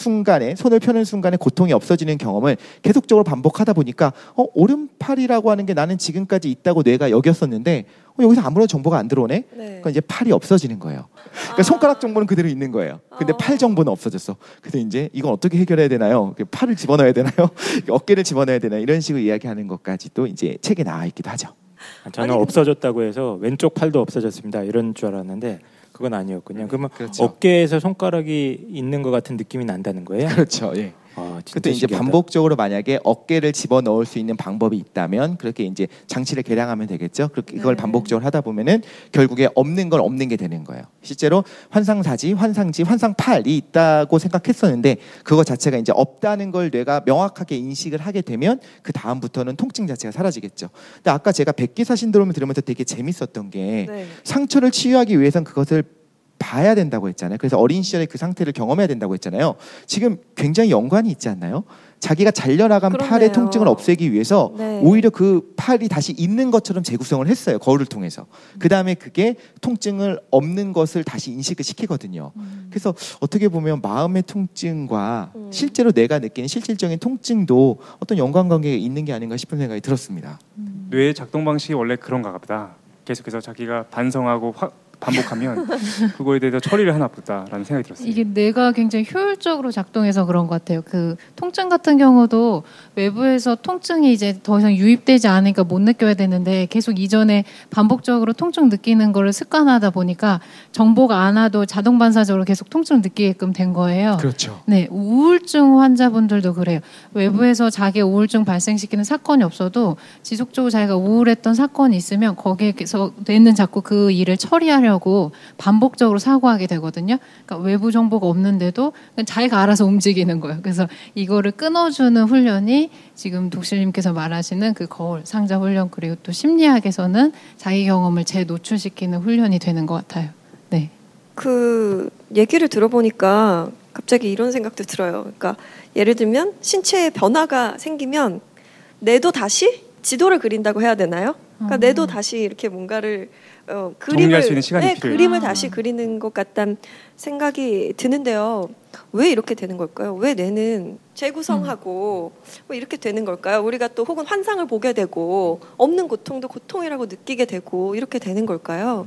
손을 펴는 순간에 고통이 없어지는 경험을 계속적으로 반복하다 보니까 오른팔이라고 하는 게 나는 지금까지 있다고 뇌가 여겼었는데 여기서 아무런 정보가 안 들어오네. 네. 그러니까 이제 팔이 없어지는 거예요. 그러니까 손가락 정보는 그대로 있는 거예요. 근데 팔 정보는 없어졌어. 그래서 이제 이건 어떻게 해결해야 되나요? 팔을 집어넣어야 되나요? 어깨를 집어넣어야 되나요? 이런 식으로 이야기하는 것까지도 이제 책에 나와 있기도 하죠. 저는 없어졌다고 해서 왼쪽 팔도 없어졌습니다 이런 줄 알았는데 그건 아니었군요. 그러면 그렇죠. 어깨에서 손가락이 있는 것 같은 느낌이 난다는 거예요? 그렇죠. 예. 진짜 그때 이제 신기하다. 반복적으로 만약에 어깨를 집어 넣을 수 있는 방법이 있다면 그렇게 이제 장치를 개량하면 되겠죠. 그렇게 이걸 네. 반복적으로 하다 보면은 결국에 없는 건 없는 게 되는 거예요. 실제로 환상사지, 환상지, 환상팔이 있다고 생각했었는데 그거 자체가 이제 없다는 걸 뇌가 명확하게 인식을 하게 되면 그 다음부터는 통증 자체가 사라지겠죠. 근데 아까 제가 백기사 신드롬을 들으면서 되게 재밌었던 게 네. 상처를 치유하기 위해선 그것을 봐야 된다고 했잖아요. 그래서 어린 시절에 그 상태를 경험해야 된다고 했잖아요. 지금 굉장히 연관이 있지 않나요? 자기가 잘려나간 그렇네요. 팔의 통증을 없애기 위해서 네. 오히려 그 팔이 다시 있는 것처럼 재구성을 했어요. 거울을 통해서. 그 다음에 그게 통증을 없는 것을 다시 인식을 시키거든요. 그래서 어떻게 보면 마음의 통증과 실제로 내가 느끼는 실질적인 통증도 어떤 연관관계가 있는 게 아닌가 싶은 생각이 들었습니다. 뇌의 작동 방식이 원래 그런가 보다. 계속해서 자기가 반성하고 반복하면 그거에 대해서 처리를 하나 보다라는 생각이 들었어요. 이게 뇌가 굉장히 효율적으로 작동해서 그런 것 같아요. 그 통증 같은 경우도 외부에서 통증이 이제 더 이상 유입되지 않으니까 못 느껴야 되는데 계속 이전에 반복적으로 통증 느끼는 거를 습관하다 보니까 정보가 안 와도 자동 반사적으로 계속 통증 느끼게끔 된 거예요. 그렇죠. 네, 우울증 환자분들도 그래요. 외부에서 자기 우울증 발생시키는 사건이 없어도 지속적으로 자기가 우울했던 사건이 있으면 거기에서 뇌는 자꾸 그 일을 처리하려고 반복적으로 사고하게 되거든요. 그러니까 외부 정보가 없는데도 그냥 자기가 알아서 움직이는 거예요. 그래서 이거를 끊어주는 훈련이 지금 독실님께서 말하시는 그 거울 상자 훈련, 그리고 또 심리학에서는 자기 경험을 재노출시키는 훈련이 되는 것 같아요. 네. 그 얘기를 들어보니까 갑자기 이런 생각도 들어요. 그러니까 예를 들면 신체에 변화가 생기면 뇌도 다시 지도를 그린다고 해야 되나요? 그러니까 뇌도 다시 이렇게 뭔가를 정리할 수 있는 시간이 네, 필요해요. 그림을 다시 그리는 것 같다는 생각이 드는데요. 왜 이렇게 되는 걸까요? 왜 뇌는 재구성하고 왜 이렇게 되는 걸까요? 우리가 또 혹은 환상을 보게 되고 없는 고통도 고통이라고 느끼게 되고 이렇게 되는 걸까요?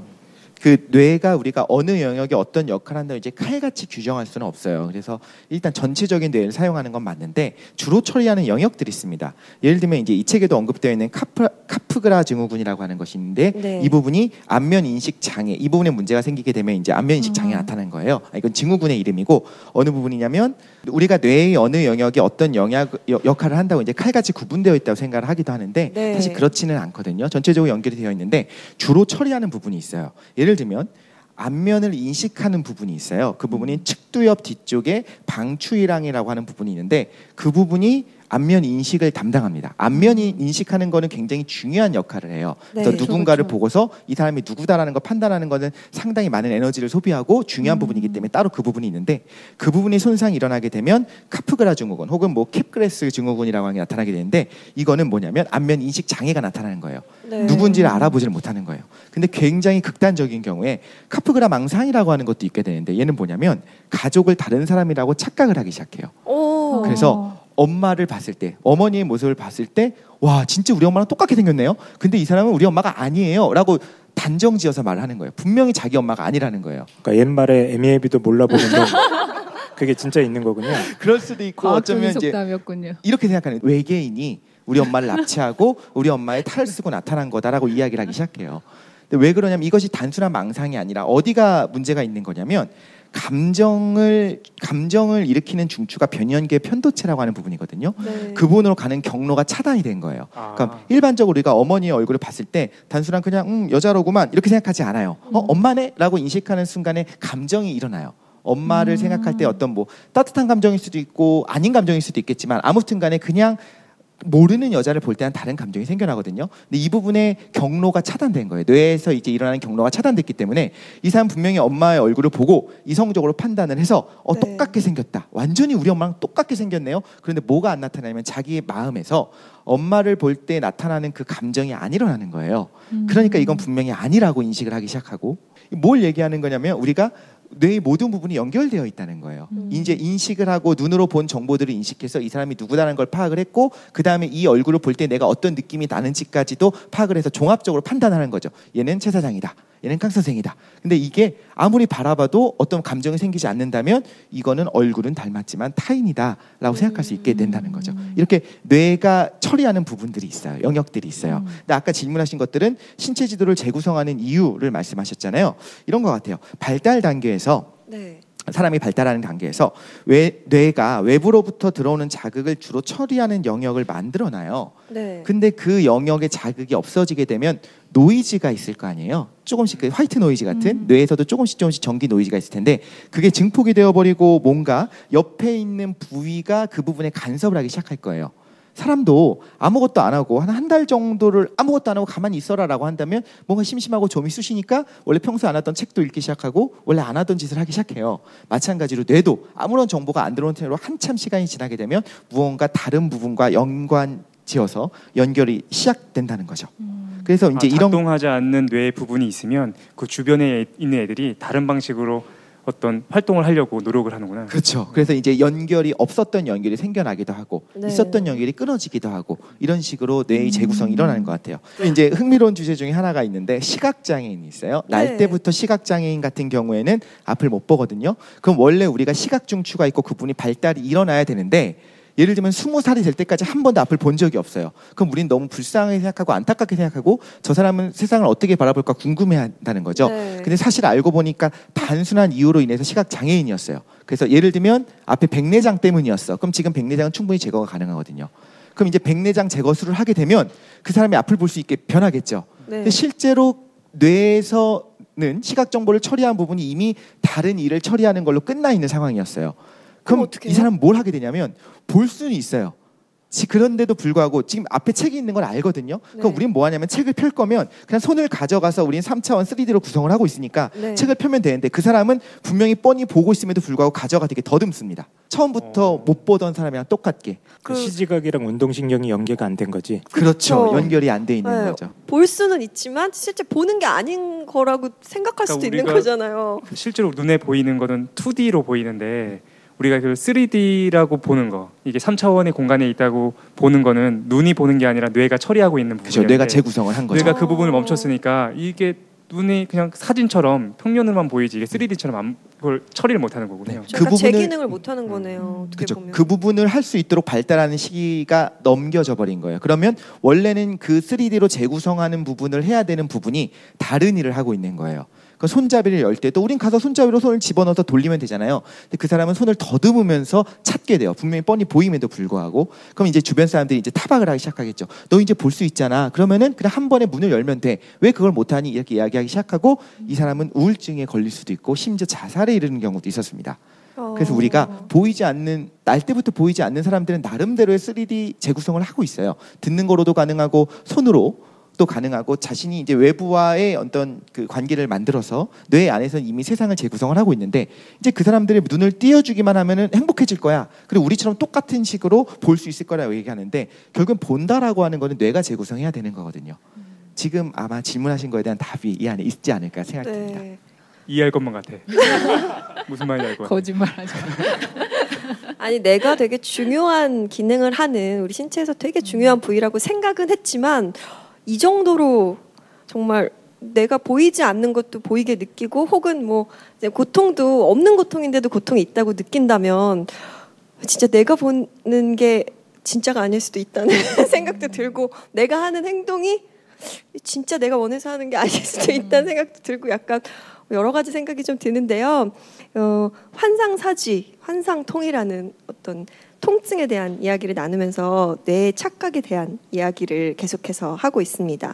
그 뇌가 우리가 어느 영역에 어떤 역할을 한다고 이제 칼같이 규정할 수는 없어요. 그래서 일단 전체적인 뇌를 사용하는 건 맞는데 주로 처리하는 영역들이 있습니다. 예를 들면 이제 이 책에도 언급되어 있는 카프그라 증후군이라고 하는 것이 있는데 네. 이 부분이 안면 인식 장애, 이 부분에 문제가 생기게 되면 이제 안면 인식 장애가 나타나는 거예요. 이건 증후군의 이름이고 어느 부분이냐면 우리가 뇌의 어느 영역이 어떤 역할을 한다고 이제 칼같이 구분되어 있다고 생각을 하기도 하는데 네. 사실 그렇지는 않거든요. 전체적으로 연결이 되어 있는데 주로 처리하는 부분이 있어요. 예를 들면 안면을 인식하는 부분이 있어요. 그 부분이 측두 옆 뒤쪽에 방추위랑이라고 하는 부분이 있는데 그 부분이 안면 인식을 담당합니다. 안면이 인식하는 거는 굉장히 중요한 역할을 해요. 그래서 네, 누군가를 그렇죠. 보고서 이 사람이 누구다라는 걸 판단하는 거는 상당히 많은 에너지를 소비하고 중요한 부분이기 때문에 따로 그 부분이 있는데 그 부분이 손상이 일어나게 되면 카프그라 증후군 혹은 뭐 캡그레스 증후군이라고 하는 게 나타나게 되는데 이거는 뭐냐면 안면 인식 장애가 나타나는 거예요. 네. 누군지를 알아보지를 못하는 거예요. 근데 굉장히 극단적인 경우에 카프그라 망상이라고 하는 것도 있게 되는데 얘는 뭐냐면 가족을 다른 사람이라고 착각을 하기 시작해요. 오. 그래서 엄마를 봤을 때 어머니의 모습을 봤을 때 와 진짜 우리 엄마랑 똑같게 생겼네요. 근데 이 사람은 우리 엄마가 아니에요 라고 단정지어서 말을 하는 거예요. 분명히 자기 엄마가 아니라는 거예요. 그러니까 옛말에 에미에비도 몰라보는데 그게 진짜 있는 거군요. 그럴 수도 있고 과학적인 어쩌면 이제 속담이었군요. 이렇게 생각하는 외계인이 우리 엄마를 납치하고 우리 엄마의 탈을 쓰고 나타난 거다라고 이야기를 하기 시작해요. 근데 왜 그러냐면 이것이 단순한 망상이 아니라 어디가 문제가 있는 거냐면 감정을 일으키는 중추가 변연계 편도체라고 하는 부분이거든요. 네. 그 부분으로 가는 경로가 차단이 된 거예요. 그러니까 일반적으로 우리가 어머니의 얼굴을 봤을 때 단순한 그냥 여자로구만 이렇게 생각하지 않아요. 엄마네라고 인식하는 순간에 감정이 일어나요. 엄마를 생각할 때 어떤 뭐 따뜻한 감정일 수도 있고 아닌 감정일 수도 있겠지만 아무튼간에 그냥 모르는 여자를 볼 때는 다른 감정이 생겨나거든요. 근데 이 부분에 경로가 차단된 거예요. 뇌에서 이제 일어나는 경로가 차단됐기 때문에 이 사람 분명히 엄마의 얼굴을 보고 이성적으로 판단을 해서 네. 똑같게 생겼다. 완전히 우리 엄마랑 똑같게 생겼네요. 그런데 뭐가 안 나타나냐면 자기의 마음에서 엄마를 볼 때 나타나는 그 감정이 안 일어나는 거예요. 그러니까 이건 분명히 아니라고 인식을 하기 시작하고 뭘 얘기하는 거냐면 우리가 뇌의 모든 부분이 연결되어 있다는 거예요. 이제 인식을 하고 눈으로 본 정보들을 인식해서 이 사람이 누구다라는 걸 파악을 했고 그 다음에 이 얼굴을 볼 때 내가 어떤 느낌이 나는지까지도 파악을 해서 종합적으로 판단하는 거죠. 얘는 최 사장이다. 얘는 강 선생이다. 근데 이게 아무리 바라봐도 어떤 감정이 생기지 않는다면 이거는 얼굴은 닮았지만 타인이다 라고 생각할 수 있게 된다는 거죠. 이렇게 뇌가 처리하는 부분들이 있어요. 영역들이 있어요. 근데 아까 질문하신 것들은 신체 지도를 재구성하는 이유를 말씀하셨잖아요. 이런 것 같아요. 발달 단계에서 네. 사람이 발달하는 단계에서 뇌가 외부로부터 들어오는 자극을 주로 처리하는 영역을 만들어놔요. 네. 근데 그 영역의 자극이 없어지게 되면 노이즈가 있을 거 아니에요. 조금씩 그 화이트 노이즈 같은 뇌에서도 조금씩 전기 노이즈가 있을 텐데 그게 증폭이 되어버리고 뭔가 옆에 있는 부위가 그 부분에 간섭을 하기 시작할 거예요. 사람도 아무것도 안 하고 한 달 정도를 아무것도 안 하고 가만히 있어라라고 한다면 뭔가 심심하고 좀이 쑤시니까 원래 평소에 안 하던 책도 읽기 시작하고 원래 안 하던 짓을 하기 시작해요. 마찬가지로 뇌도 아무런 정보가 안 들어오는 채로 한참 시간이 지나게 되면 무언가 다른 부분과 연관지어서 연결이 시작된다는 거죠. 그래서 이제 이런 작동하지 않는 뇌의 부분이 있으면 그 주변에 있는 애들이 다른 방식으로 어떤 활동을 하려고 노력을 하는구나. 그렇죠. 그래서 이제 연결이 없었던 연결이 생겨나기도 하고 네. 있었던 연결이 끊어지기도 하고 이런 식으로 뇌의 재구성이 일어나는 것 같아요. 또 이제 흥미로운 주제 중에 하나가 있는데 시각장애인이 있어요. 날 네. 때부터 시각장애인 같은 경우에는 앞을 못 보거든요. 그럼 원래 우리가 시각중추가 있고 그분이 발달이 일어나야 되는데 예를 들면 20살이 될 때까지 한 번도 앞을 본 적이 없어요. 그럼 우리는 너무 불쌍하게 생각하고 안타깝게 생각하고 저 사람은 세상을 어떻게 바라볼까 궁금해한다는 거죠. 네. 근데 사실 알고 보니까 단순한 이유로 인해서 시각장애인이었어요. 그래서 예를 들면 앞에 백내장 때문이었어. 그럼 지금 백내장은 충분히 제거가 가능하거든요. 그럼 이제 백내장 제거술을 하게 되면 그 사람이 앞을 볼 수 있게 변하겠죠. 네. 근데 실제로 뇌에서는 시각 정보를 처리한 부분이 이미 다른 일을 처리하는 걸로 끝나 있는 상황이었어요. 그럼 어떡해요? 이 사람은 뭘 하게 되냐면 볼 수는 있어요. 그런데도 불구하고 지금 앞에 책이 있는 걸 알거든요. 그럼 네. 우린 뭐 하냐면 책을 펼 거면 그냥 손을 가져가서 우린 3차원 3D로 구성을 하고 있으니까 네. 책을 펴면 되는데 그 사람은 분명히 뻔히 보고 있음에도 불구하고 가져가 되게 더듬습니다. 처음부터 못 보던 사람이랑 똑같게. 그 시지각이랑 운동신경이 연계가 안 된 거지. 그렇죠. 그렇죠. 연결이 안 돼 있는 네. 거죠. 볼 수는 있지만 실제 보는 게 아닌 거라고 생각할 수도 그러니까 있는 우리가 거잖아요. 실제로 눈에 보이는 거는 2D로 보이는데 우리가 그 3D라고 보는 거, 이게 3차원의 공간에 있다고 보는 거는 눈이 보는 게 아니라 뇌가 처리하고 있는 그렇죠. 부분인데 뇌가 재구성을 한 거죠. 뇌가 그 부분을 멈췄으니까 이게 눈이 그냥 사진처럼 평면으로만 보이지 이게 3D처럼 그걸 처리를 못하는 거군요. 네. 그러니까 그 제 부분을- 기능을 못 하는 거네요. 어떻게 그렇죠. 보면. 그 부분을 할 수 있도록 발달하는 시기가 넘겨져 버린 거예요. 그러면 원래는 그 3D로 재구성하는 부분을 해야 되는 부분이 다른 일을 하고 있는 거예요. 그 손잡이를 열 때도 우린 가서 손잡이로 손을 집어넣어서 돌리면 되잖아요. 근데 그 사람은 손을 더듬으면서 찾게 돼요. 분명히 뻔히 보임에도 불구하고. 그럼 이제 주변 사람들이 이제 타박을 하기 시작하겠죠. 너 이제 볼 수 있잖아. 그러면은 그냥 한 번에 문을 열면 돼. 왜 그걸 못하니? 이렇게 이야기하기 시작하고 이 사람은 우울증에 걸릴 수도 있고 심지어 자살에 이르는 경우도 있었습니다. 그래서 우리가 보이지 않는 날 때부터 보이지 않는 사람들은 나름대로의 3D 재구성을 하고 있어요. 듣는 거로도 가능하고 손으로 또 가능하고 자신이 이제 외부와의 어떤 그 관계를 만들어서 뇌 안에서 이미 세상을 재구성을 하고 있는데 이제 그 사람들의 눈을 띄워주기만 하면은 행복해질 거야. 그리고 우리처럼 똑같은 식으로 볼 수 있을 거라고 얘기하는데 결국은 본다라고 하는 거는 뇌가 재구성해야 되는 거거든요. 지금 아마 질문하신 거에 대한 답이 이 안에 있지 않을까 생각됩니다. 네. 이해할 것만 같아. 무슨 말인지 알 것 같아. 거짓말하지. 아니 내가 되게 중요한 기능을 하는 우리 신체에서 되게 중요한 부위라고 생각은 했지만 이 정도로 정말 내가 보이지 않는 것도 보이게 느끼고 혹은 뭐 이제 고통도 없는 고통인데도 고통이 있다고 느낀다면 진짜 내가 보는 게 진짜가 아닐 수도 있다는 생각도 들고 내가 하는 행동이 진짜 내가 원해서 하는 게 아닐 수도 있다는 생각도 들고 약간 여러 가지 생각이 좀 드는데요. 환상사지, 환상통이라는 어떤 통증에 대한 이야기를 나누면서 뇌의 착각에 대한 이야기를 계속해서 하고 있습니다.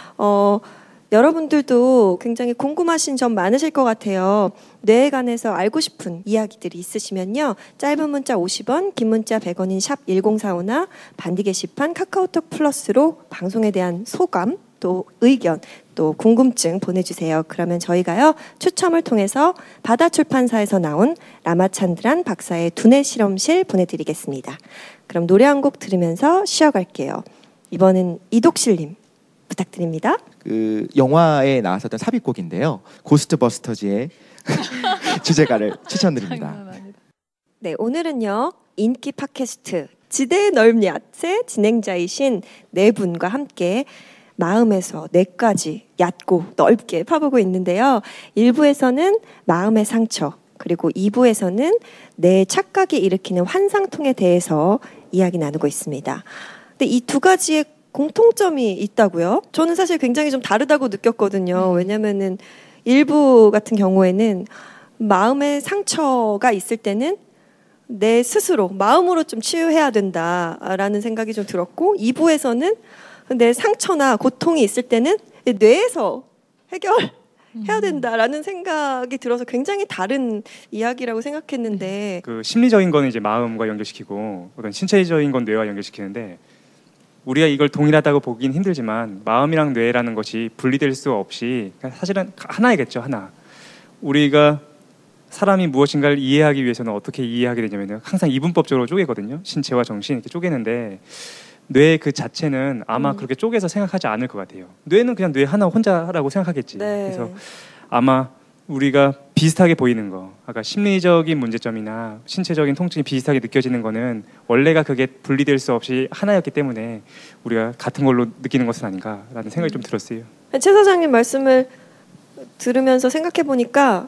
여러분들도 굉장히 궁금하신 점 많으실 것 같아요. 뇌에 관해서 알고 싶은 이야기들이 있으시면요. 짧은 문자 50원, 긴 문자 100원인 샵 1045나 반디 게시판 카카오톡 플러스로 방송에 대한 소감, 또 의견, 또 궁금증 보내주세요. 그러면 저희가요. 추첨을 통해서 바다출판사에서 나온 라마찬드란 박사의 두뇌 실험실 보내드리겠습니다. 그럼 노래 한 곡 들으면서 쉬어갈게요. 이번은 이독실님 부탁드립니다. 그 영화에 나왔었던 삽입곡인데요. 고스트버스터즈의 주제가를 추천드립니다. 네, 오늘은요. 인기 팟캐스트 지대의 넓냐의 진행자이신 네 분과 함께 마음에서 뇌까지 얕고 넓게 파보고 있는데요. 1부에서는 마음의 상처, 그리고 2부에서는 뇌 착각이 일으키는 환상통에 대해서 이야기 나누고 있습니다. 근데 이 두 가지의 공통점이 있다고요? 저는 사실 굉장히 좀 다르다고 느꼈거든요. 왜냐면은 일부 같은 경우에는 마음의 상처가 있을 때는 내 스스로 마음으로 좀 치유해야 된다라는 생각이 좀 들었고 2부에서는 내 상처나 고통이 있을 때는 뇌에서 해결해야 된다라는 생각이 들어서 굉장히 다른 이야기라고 생각했는데 그 심리적인 거는 이제 마음과 연결시키고 어떤 신체적인 건 뇌와 연결시키는데 우리가 이걸 동일하다고 보긴 힘들지만 마음이랑 뇌라는 것이 분리될 수 없이 사실은 하나이겠죠. 하나. 우리가 사람이 무엇인가를 이해하기 위해서는 어떻게 이해하게 되냐면 항상 이분법적으로 쪼개거든요. 신체와 정신 이렇게 쪼개는데 뇌 그 자체는 아마 그렇게 쪼개서 생각하지 않을 것 같아요. 뇌는 그냥 뇌 하나 혼자라고 생각하겠지. 네. 그래서 아마 우리가 비슷하게 보이는 거, 아까 심리적인 문제점이나 신체적인 통증이 비슷하게 느껴지는 거는 원래가 그게 분리될 수 없이 하나였기 때문에 우리가 같은 걸로 느끼는 것은 아닌가라는 생각이 좀 들었어요. 최 사장님 말씀을 들으면서 생각해 보니까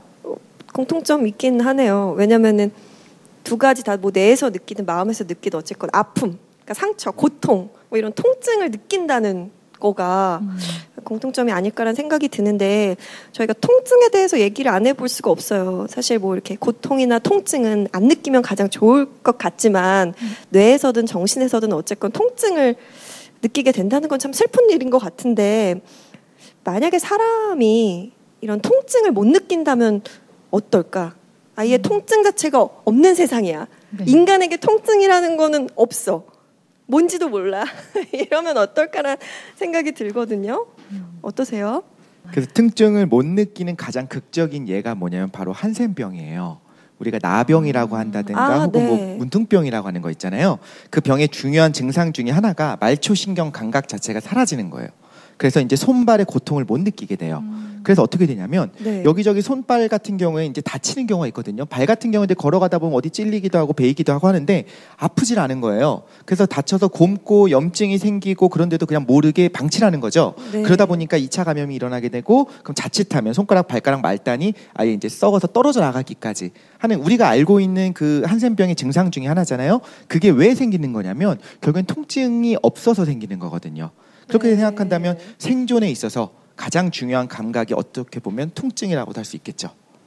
공통점 있긴 하네요. 왜냐면은 두 가지 다 뭐 뇌에서 느끼든 마음에서 느끼든 어쨌건 아픔, 그러니까 상처, 고통, 뭐 이런 통증을 느낀다는 거가 공통점이 아닐까라는 생각이 드는데 저희가 통증에 대해서 얘기를 안 해볼 수가 없어요. 사실 뭐 이렇게 고통이나 통증은 안 느끼면 가장 좋을 것 같지만 뇌에서든 정신에서든 어쨌건 통증을 느끼게 된다는 건 참 슬픈 일인 것 같은데 만약에 사람이 이런 통증을 못 느낀다면 어떨까? 아예 통증 자체가 없는 세상이야. 네. 인간에게 통증이라는 거는 없어. 뭔지도 몰라. 이러면 어떨까라는 생각이 들거든요. 어떠세요? 그래서 통증을 못 느끼는 가장 극적인 예가 뭐냐면 바로 한센병이에요. 우리가 나병이라고 한다든가 혹은 네. 뭐 문통병이라고 하는 거 있잖아요. 그 병의 중요한 증상 중에 하나가 말초신경 감각 자체가 사라지는 거예요. 그래서 이제 손발의 고통을 못 느끼게 돼요. 그래서 어떻게 되냐면 네. 여기저기 손발 같은 경우에 이제 다치는 경우가 있거든요. 발 같은 경우에 걸어가다 보면 어디 찔리기도 하고 베이기도 하고 하는데 아프질 않은 거예요. 그래서 다쳐서 곪고 염증이 생기고 그런데도 그냥 모르게 방치하는 거죠. 네. 그러다 보니까 2차 감염이 일어나게 되고 그럼 자칫하면 손가락 발가락 말단이 아예 이제 썩어서 떨어져 나가기까지 하는 우리가 알고 있는 그 한센병의 증상 중에 하나잖아요. 그게 왜 생기는 거냐면 결국엔 통증이 없어서 생기는 거거든요. 그렇게 네. 생각한다면 생존에 있어서 가장 중요한 감각이 어떻게 보면 통증이라고도 할 수 있겠죠.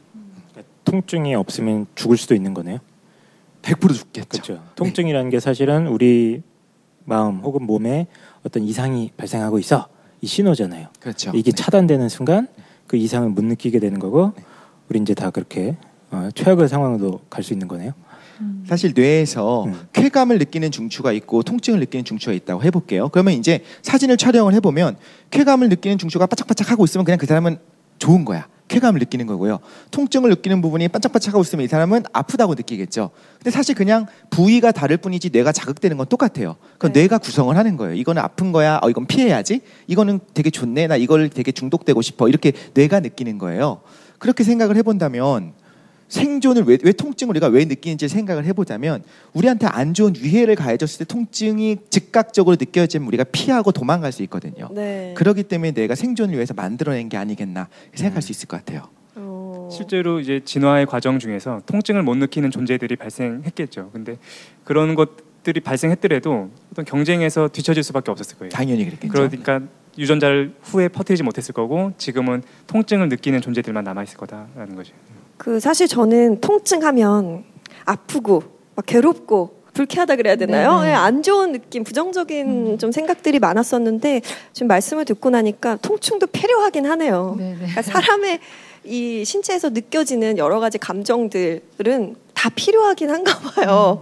통증이 없으면 죽을 수도 있는 거네요. 100% 죽겠죠. 그렇죠. 통증이라는 게 사실은 우리 마음 혹은 몸에 어떤 이상이 발생하고 있어 이 신호잖아요. 그렇죠. 이게 네. 차단되는 순간 그 이상을 못 느끼게 되는 거고 우리 이제 다 그렇게 최악의 상황으로 갈 수 있는 거네요. 사실 뇌에서 쾌감을 느끼는 중추가 있고 통증을 느끼는 중추가 있다고 해볼게요. 그러면 이제 사진을 촬영을 해보면 쾌감을 느끼는 중추가 바짝바짝 하고 있으면 그냥 그 사람은 좋은 거야. 쾌감을 느끼는 거고요. 통증을 느끼는 부분이 반짝반짝하고 있으면 이 사람은 아프다고 느끼겠죠. 근데 사실 그냥 부위가 다를 뿐이지 뇌가 자극되는 건 똑같아요. 그건 네. 뇌가 구성을 하는 거예요. 이거는 아픈 거야. 이건 피해야지. 이거는 되게 좋네. 나 이걸 되게 중독되고 싶어. 이렇게 뇌가 느끼는 거예요. 그렇게 생각을 해본다면 생존을 왜 통증을 우리가 왜 느끼는지 생각을 해보자면 우리한테 안 좋은 위해를 가해졌을 때 통증이 즉각적으로 느껴지면 우리가 피하고 도망갈 수 있거든요. 네. 그렇기 때문에 내가 생존을 위해서 만들어낸 게 아니겠나 생각할 수 있을 것 같아요. 실제로 이제 진화의 과정 중에서 통증을 못 느끼는 존재들이 발생했겠죠. 근데 그런 것들이 발생했더라도 어떤 경쟁에서 뒤처질 수밖에 없었을 거예요. 당연히 그랬겠죠. 그러니까 유전자를 후에 퍼뜨리지 못했을 거고 지금은 통증을 느끼는 존재들만 남아 있을 거다라는 거죠. 그 사실 저는 통증하면 아프고 막 괴롭고 불쾌하다 그래야 되나요? 네네. 예, 안 좋은 느낌, 부정적인 좀 생각들이 많았었는데 지금 말씀을 듣고 나니까 통증도 필요하긴 하네요. 네네. 그러니까 사람의 이 신체에서 느껴지는 여러 가지 감정들은 다 필요하긴 한가 봐요.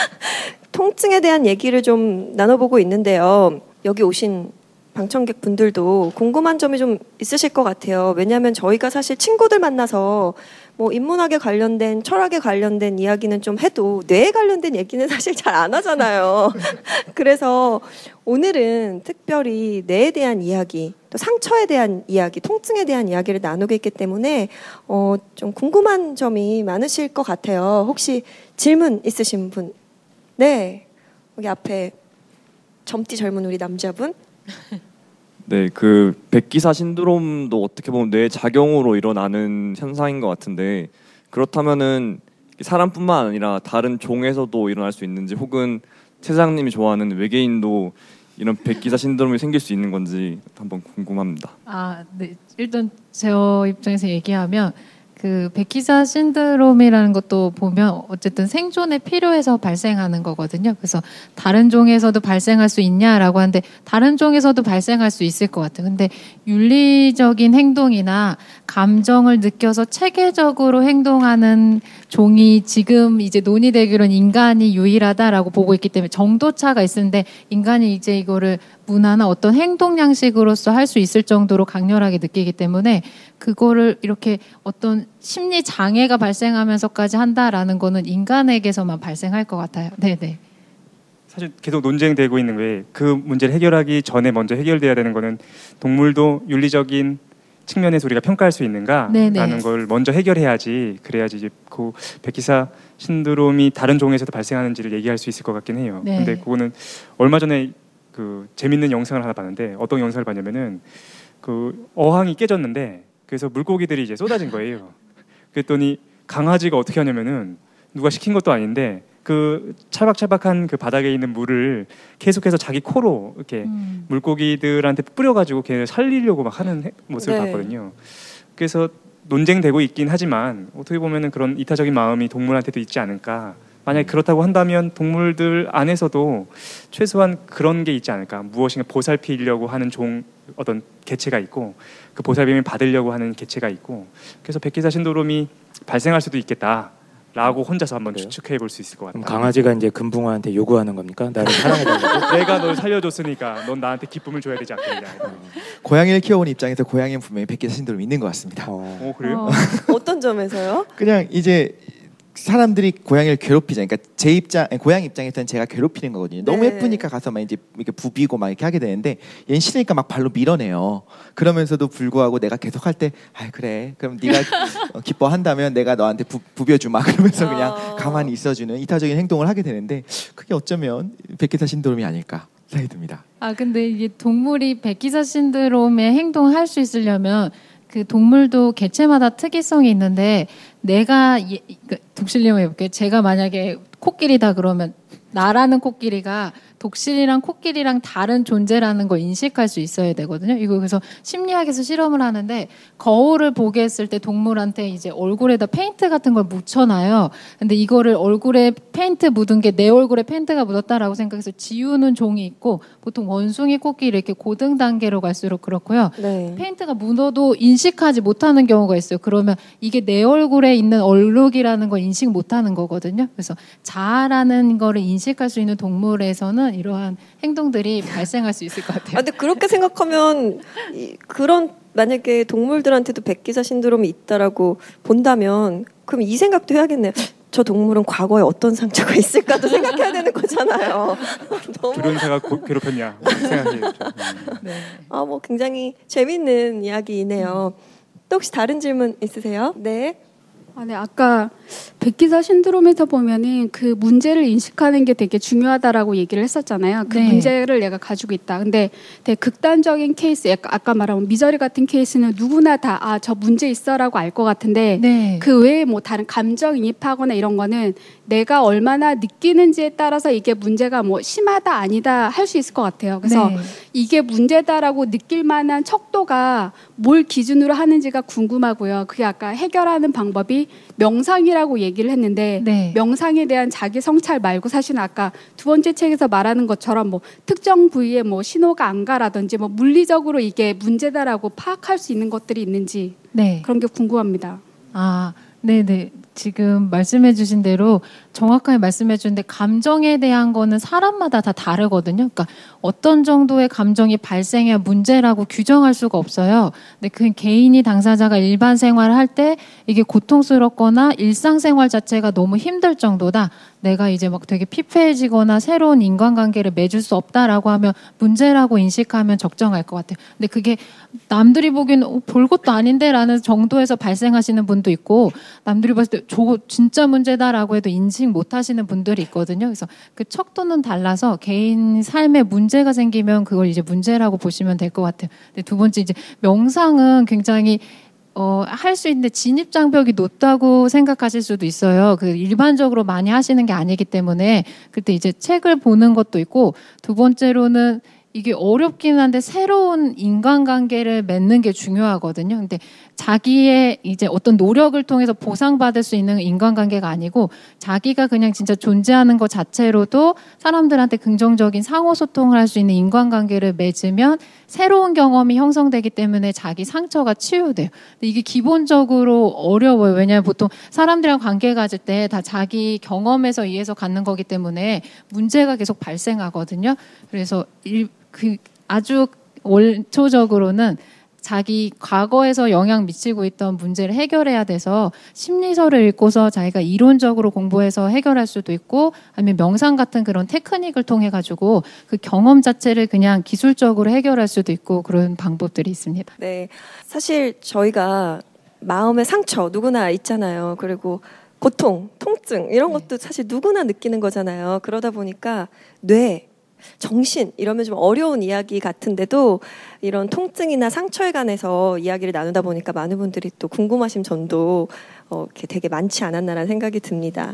통증에 대한 얘기를 좀 나눠보고 있는데요. 여기 오신 방청객 분들도 궁금한 점이 좀 있으실 것 같아요. 왜냐하면 저희가 사실 친구들 만나서 뭐 인문학에 관련된 철학에 관련된 이야기는 좀 해도 뇌에 관련된 얘기는 사실 잘 안 하잖아요. 그래서 오늘은 특별히 뇌에 대한 이야기, 또 상처에 대한 이야기, 통증에 대한 이야기를 나누겠기 때문에 좀 궁금한 점이 많으실 것 같아요. 혹시 질문 있으신 분? 네, 여기 앞에 젊디 젊은 우리 남자분. 네, 그 백기사 신드롬도 어떻게 보면 뇌 작용으로 일어나는 현상인 것 같은데 그렇다면은 사람뿐만 아니라 다른 종에서도 일어날 수 있는지 혹은 최 사장님이 좋아하는 외계인도 이런 백기사 신드롬이 생길 수 있는 건지 한번 궁금합니다. 네. 일단 제 입장에서 얘기하면 그 백기사 신드롬이라는 것도 보면 어쨌든 생존에 필요해서 발생하는 거거든요. 그래서 다른 종에서도 발생할 수 있냐라고 하는데 다른 종에서도 발생할 수 있을 것 같아요. 근데 윤리적인 행동이나 감정을 느껴서 체계적으로 행동하는 종이 지금 이제 논의되기로는 인간이 유일하다라고 보고 있기 때문에 정도차가 있는데 인간이 이제 이거를 문화나 어떤 행동 양식으로서 할 수 있을 정도로 강렬하게 느끼기 때문에 그거를 이렇게 어떤 심리 장애가 발생하면서까지 한다라는 거는 인간에게서만 발생할 것 같아요. 네네. 사실 계속 논쟁되고 있는 게 그 문제를 해결하기 전에 먼저 해결돼야 되는 거는 동물도 윤리적인 측면에서 우리가 평가할 수 있는가라는 걸 먼저 해결해야지 그래야지 이제 그 백기사 신드롬이 다른 종에서도 발생하는지를 얘기할 수 있을 것 같긴 해요. 네. 근데 그거는 얼마 전에 그 재밌는 영상을 하나 봤는데 어떤 영상을 봤냐면은 그 어항이 깨졌는데 그래서 물고기들이 이제 쏟아진 거예요. 그랬더니 강아지가 어떻게 하냐면은 누가 시킨 것도 아닌데 그 찰박찰박한 그 바닥에 있는 물을 계속해서 자기 코로 이렇게 물고기들한테 뿌려가지고 걔를 살리려고 막 하는 모습을 네. 봤거든요. 그래서 논쟁되고 있긴 하지만 어떻게 보면은 그런 이타적인 마음이 동물한테도 있지 않을까. 만약에 그렇다고 한다면 동물들 안에서도 최소한 그런 게 있지 않을까. 무엇인가 보살피려고 하는 어떤 개체가 있고 그 보살핌을 받으려고 하는 개체가 있고 그래서 백기사 신드롬이 발생할 수도 있겠다. 라고 혼자서 한번 그래요? 추측해 볼 수 있을 것 같다. 그럼 강아지가 이제 금붕어한테 요구하는 겁니까? 나를 사랑해달라고? 내가 널 살려줬으니까 넌 나한테 기쁨을 줘야 되지 않겠냐. 고양이를 키워온 입장에서 고양이는 분명히 백기사 신드롬이 있는 것 같습니다. 어 그래요? 어떤 점에서요? 그냥 이제 사람들이 고양이를 괴롭히자. 그러니까 제 입장, 고양이 입장에서는 제가 괴롭히는 거거든요. 너무 네. 예쁘니까 가서 막 이제 이렇게 부비고 막 이렇게 하게 되는데 얘는 싫으니까 막 발로 밀어내요. 그러면서도 불구하고 내가 계속 할 때, 아 그래, 그럼 네가 기뻐한다면 내가 너한테 부벼주마. 그러면서 그냥 가만히 있어주는 이타적인 행동을 하게 되는데 그게 어쩌면 백기사 신드롬이 아닐까 생각이 듭니다. 아 근데 이게 동물이 백기사 신드롬의 행동을 할 수 있으려면 그 동물도 개체마다 특이성이 있는데 내가 독실님을 해볼게요. 제가 만약에 코끼리다 그러면 나라는 코끼리가 독실이랑 코끼리랑 다른 존재라는 걸 인식할 수 있어야 되거든요. 이거 그래서 심리학에서 실험을 하는데 거울을 보게 했을 때 동물한테 이제 얼굴에다 페인트 같은 걸 묻혀놔요. 근데 이거를 얼굴에 페인트 묻은 게 내 얼굴에 페인트가 묻었다라고 생각해서 지우는 종이 있고 보통 원숭이 코끼리 이렇게 고등 단계로 갈수록 그렇고요. 네. 페인트가 묻어도 인식하지 못하는 경우가 있어요. 그러면 이게 내 얼굴에 있는 얼룩이라는 걸 인식 못하는 거거든요. 그래서 자아라는 거를 인식할 수 있는 동물에서는 이러한 행동들이 발생할 수 있을 것 같아요. 근데 그렇게 생각하면 그런 만약에 동물들한테도 백기사 신드롬이 있다라고 본다면 그럼 이 생각도 해야겠네요. 저 동물은 과거에 어떤 상처가 있을까도 생각해야 되는 거잖아요. 너무 불륜사가 괴롭혔냐 생각해야죠. 네. 뭐 굉장히 재밌는 이야기이네요. 또 혹시 다른 질문 있으세요? 네. 네, 아까 백기사 신드롬에서 보면은 그 문제를 인식하는 게 되게 중요하다라고 얘기를 했었잖아요. 그 네. 문제를 내가 가지고 있다. 근데 되게 극단적인 케이스, 아까 말한 미저리 같은 케이스는 누구나 다 저 문제 있어라고 알 것 같은데 네. 그 외에 뭐 다른 감정이입하거나 이런 거는 내가 얼마나 느끼는지에 따라서 이게 문제가 뭐 심하다 아니다 할 수 있을 것 같아요. 그래서 네. 이게 문제다라고 느낄 만한 척도가 뭘 기준으로 하는지가 궁금하고요. 그게 아까 해결하는 방법이 명상이라고 얘기를 했는데 네. 명상에 대한 자기 성찰 말고 사실은 아까 두 번째 책에서 말하는 것처럼 뭐 특정 부위에 뭐 신호가 안 가라든지 뭐 물리적으로 이게 문제다라고 파악할 수 있는 것들이 있는지 네. 그런 게 궁금합니다. 네네. 지금 말씀해주신 대로 정확하게 말씀해주는데 감정에 대한 거는 사람마다 다 다르거든요. 그러니까 어떤 정도의 감정이 발생해야 문제라고 규정할 수가 없어요. 근데 그 개인이 당사자가 일반 생활을 할 때 이게 고통스럽거나 일상생활 자체가 너무 힘들 정도다. 내가 이제 막 되게 피폐해지거나 새로운 인간관계를 맺을 수 없다라고 하면 문제라고 인식하면 적정할 것 같아요. 근데 그게 남들이 보기에는 볼 것도 아닌데라는 정도에서 발생하시는 분도 있고 남들이 봤을 때 저거 진짜 문제다라고 해도 인식 못하시는 분들이 있거든요. 그래서 그 척도는 달라서 개인 삶에 문제가 생기면 그걸 이제 문제라고 보시면 될 것 같아요. 근데 두 번째 이제 명상은 굉장히 할 수 있는데 진입 장벽이 높다고 생각하실 수도 있어요. 그 일반적으로 많이 하시는 게 아니기 때문에 그때 이제 책을 보는 것도 있고 두 번째로는 이게 어렵긴 한데 새로운 인간관계를 맺는 게 중요하거든요. 근데 자기의 이제 어떤 노력을 통해서 보상받을 수 있는 인간관계가 아니고 자기가 그냥 진짜 존재하는 것 자체로도 사람들한테 긍정적인 상호소통을 할 수 있는 인간관계를 맺으면 새로운 경험이 형성되기 때문에 자기 상처가 치유돼요. 근데 이게 기본적으로 어려워요. 왜냐하면 보통 사람들이랑 관계 가질 때 다 자기 경험에서 의해서 갖는 거기 때문에 문제가 계속 발생하거든요. 그래서 아주 원초적으로는 자기 과거에서 영향 미치고 있던 문제를 해결해야 돼서 심리서를 읽고서 자기가 이론적으로 공부해서 해결할 수도 있고 아니면 명상 같은 그런 테크닉을 통해 가지고 그 경험 자체를 그냥 기술적으로 해결할 수도 있고 그런 방법들이 있습니다. 네, 사실 저희가 마음의 상처 누구나 있잖아요. 그리고 고통, 통증 이런 것도 사실 누구나 느끼는 거잖아요. 그러다 보니까 뇌, 정신 이러면 좀 어려운 이야기 같은데도 이런 통증이나 상처에 관해서 이야기를 나누다 보니까 많은 분들이 또 궁금하신 점도 이렇게 되게 많지 않았나라는 생각이 듭니다.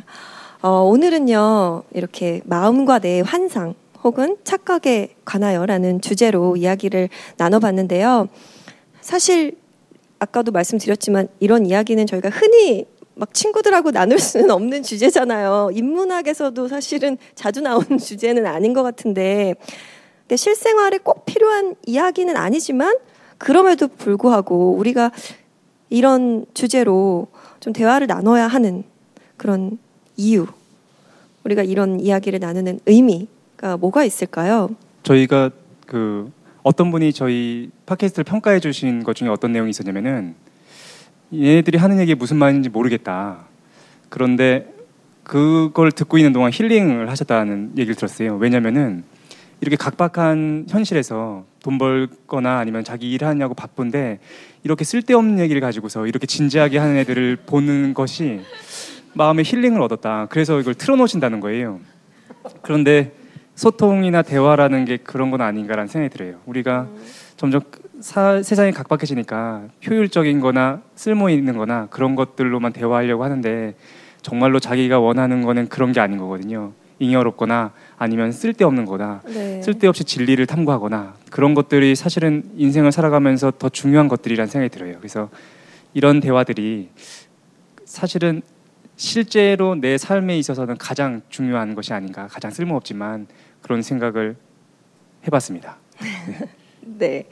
오늘은요 이렇게 마음과 뇌의 환상 혹은 착각에 관하여라는 주제로 이야기를 나눠봤는데요. 사실 아까도 말씀드렸지만 이런 이야기는 저희가 흔히 막 친구들하고 나눌 수는 없는 주제잖아요. 인문학에서도 사실은 자주 나오는 주제는 아닌 것 같은데 근데 실생활에 꼭 필요한 이야기는 아니지만 그럼에도 불구하고 우리가 이런 주제로 좀 대화를 나눠야 하는 그런 이유, 우리가 이런 이야기를 나누는 의미가 뭐가 있을까요? 저희가 어떤 분이 저희 팟캐스트를 평가해 주신 것 중에 어떤 내용이 있었냐면은 얘네들이 하는 얘기가 무슨 말인지 모르겠다. 그런데 그걸 듣고 있는 동안 힐링을 하셨다는 얘기를 들었어요. 왜냐면은 이렇게 각박한 현실에서 돈 벌거나 아니면 자기 일하냐고 바쁜데 이렇게 쓸데없는 얘기를 가지고서 이렇게 진지하게 하는 애들을 보는 것이 마음의 힐링을 얻었다. 그래서 이걸 틀어놓으신다는 거예요. 그런데 소통이나 대화라는 게 그런 건 아닌가라는 생각이 들어요. 우리가 점점 세상이 각박해지니까 효율적인 거나 쓸모 있는 거나 그런 것들로만 대화하려고 하는데 정말로 자기가 원하는 거는 그런 게 아닌 거거든요. 잉여롭거나 아니면 쓸데없는 거다. 네. 쓸데없이 진리를 탐구하거나 그런 것들이 사실은 인생을 살아가면서 더 중요한 것들이라는 생각이 들어요. 그래서 이런 대화들이 사실은 실제로 내 삶에 있어서는 가장 중요한 것이 아닌가, 가장 쓸모없지만 그런 생각을 해봤습니다. 네.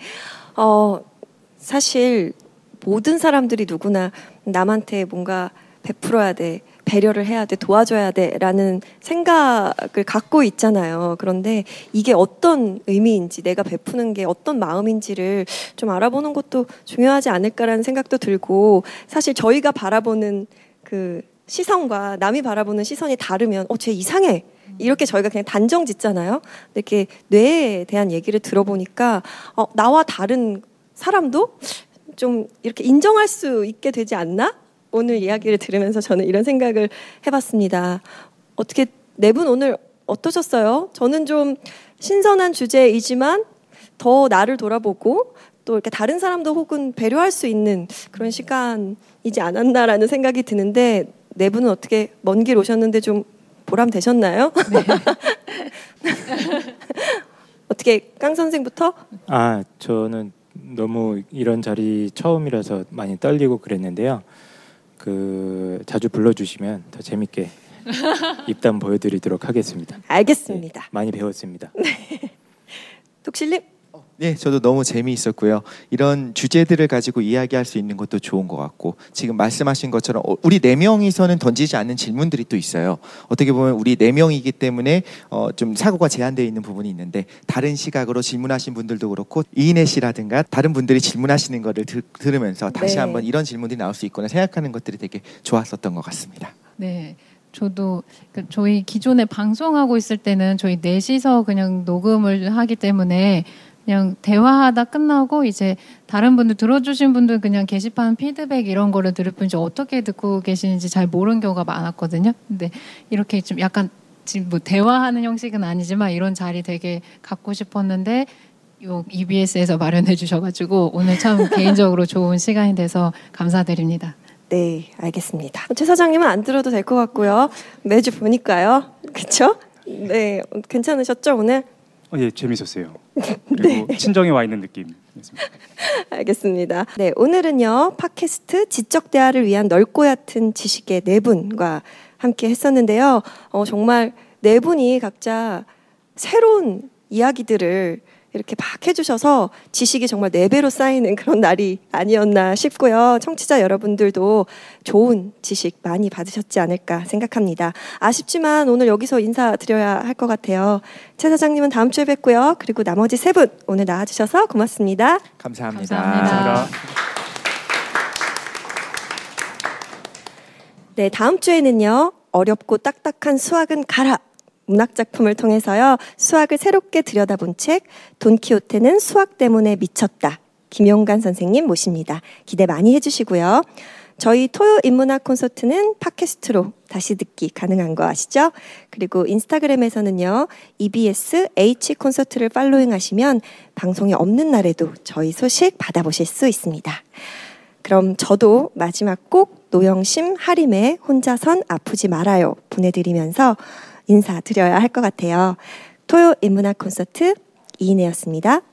사실 모든 사람들이 누구나 남한테 뭔가 베풀어야 돼, 배려를 해야 돼, 도와줘야 돼라는 생각을 갖고 있잖아요. 그런데 이게 어떤 의미인지, 내가 베푸는 게 어떤 마음인지를 좀 알아보는 것도 중요하지 않을까라는 생각도 들고, 사실 저희가 바라보는 그 시선과 남이 바라보는 시선이 다르면 쟤 이상해 이렇게 저희가 그냥 단정 짓잖아요. 이렇게 뇌에 대한 얘기를 들어보니까 나와 다른 사람도 좀 이렇게 인정할 수 있게 되지 않나? 오늘 이야기를 들으면서 저는 이런 생각을 해봤습니다. 어떻게 네 분 오늘 어떠셨어요? 저는 좀 신선한 주제이지만 더 나를 돌아보고 또 이렇게 다른 사람도 혹은 배려할 수 있는 그런 시간이지 않았나라는 생각이 드는데 네 분은 어떻게 먼 길 오셨는데 좀 보람 되셨나요? 네. 어떻게 깡 선생부터? 저는 너무 이런 자리 처음이라서 많이 떨리고 그랬는데요. 자주 불러주시면 더 재밌게 입담 보여드리도록 하겠습니다. 알겠습니다. 네, 많이 배웠습니다. 네. 독실님? 네, 저도 너무 재미있었고요. 이런 주제들을 가지고 이야기할 수 있는 것도 좋은 것 같고 지금 말씀하신 것처럼 우리 네 명이서는 던지지 않는 질문들이 또 있어요. 어떻게 보면 우리 네 명이기 때문에 좀 사고가 제한되어 있는 부분이 있는데 다른 시각으로 질문하신 분들도 그렇고 이인혜 씨라든가 다른 분들이 질문하시는 거를 들으면서 다시 네. 한번 이런 질문들이 나올 수 있구나 생각하는 것들이 되게 좋았었던 것 같습니다. 네. 저도 저희 기존에 방송하고 있을 때는 저희 넷이서 그냥 녹음을 하기 때문에 그냥 대화하다 끝나고 이제 다른 분들 들어주신 분들 그냥 게시판 피드백 이런 거를 들을 뿐이지 어떻게 듣고 계시는지 잘 모르는 경우가 많았거든요. 근데 이렇게 좀 약간 지금 뭐 대화하는 형식은 아니지만 이런 자리 되게 갖고 싶었는데 요 EBS에서 마련해 주셔가지고 오늘 참 개인적으로 좋은 시간이 돼서 감사드립니다. 네, 알겠습니다. 최 사장님은 안 들어도 될 것 같고요. 매주 보니까요. 그렇죠? 네, 괜찮으셨죠 오늘? 예, 재밌었어요. 그리고 친정에 와 있는 느낌이었습니다. 알겠습니다. 네, 오늘은요 팟캐스트 지적 대화를 위한 넓고 얕은 지식의 네 분과 함께 했었는데요. 정말 네 분이 각자 새로운 이야기들을 이렇게 막 해주셔서 지식이 정말 4배로 쌓이는 그런 날이 아니었나 싶고요. 청취자 여러분들도 좋은 지식 많이 받으셨지 않을까 생각합니다. 아쉽지만 오늘 여기서 인사드려야 할 것 같아요. 최 사장님은 다음 주에 뵙고요. 그리고 나머지 3분 오늘 나와주셔서 고맙습니다. 감사합니다. 감사합니다. 네, 다음 주에는요. 어렵고 딱딱한 수학은 가라. 문학작품을 통해서요. 수학을 새롭게 들여다본 책 돈키호테는 수학 때문에 미쳤다. 김용관 선생님 모십니다. 기대 많이 해주시고요. 저희 토요 인문학 콘서트는 팟캐스트로 다시 듣기 가능한 거 아시죠? 그리고 인스타그램에서는요. EBS H 콘서트를 팔로잉하시면 방송이 없는 날에도 저희 소식 받아보실 수 있습니다. 그럼 저도 마지막 곡 노영심 하림의 혼자선 아프지 말아요 보내드리면서 인사드려야 할 것 같아요. 토요 인문학 콘서트 이인혜였습니다.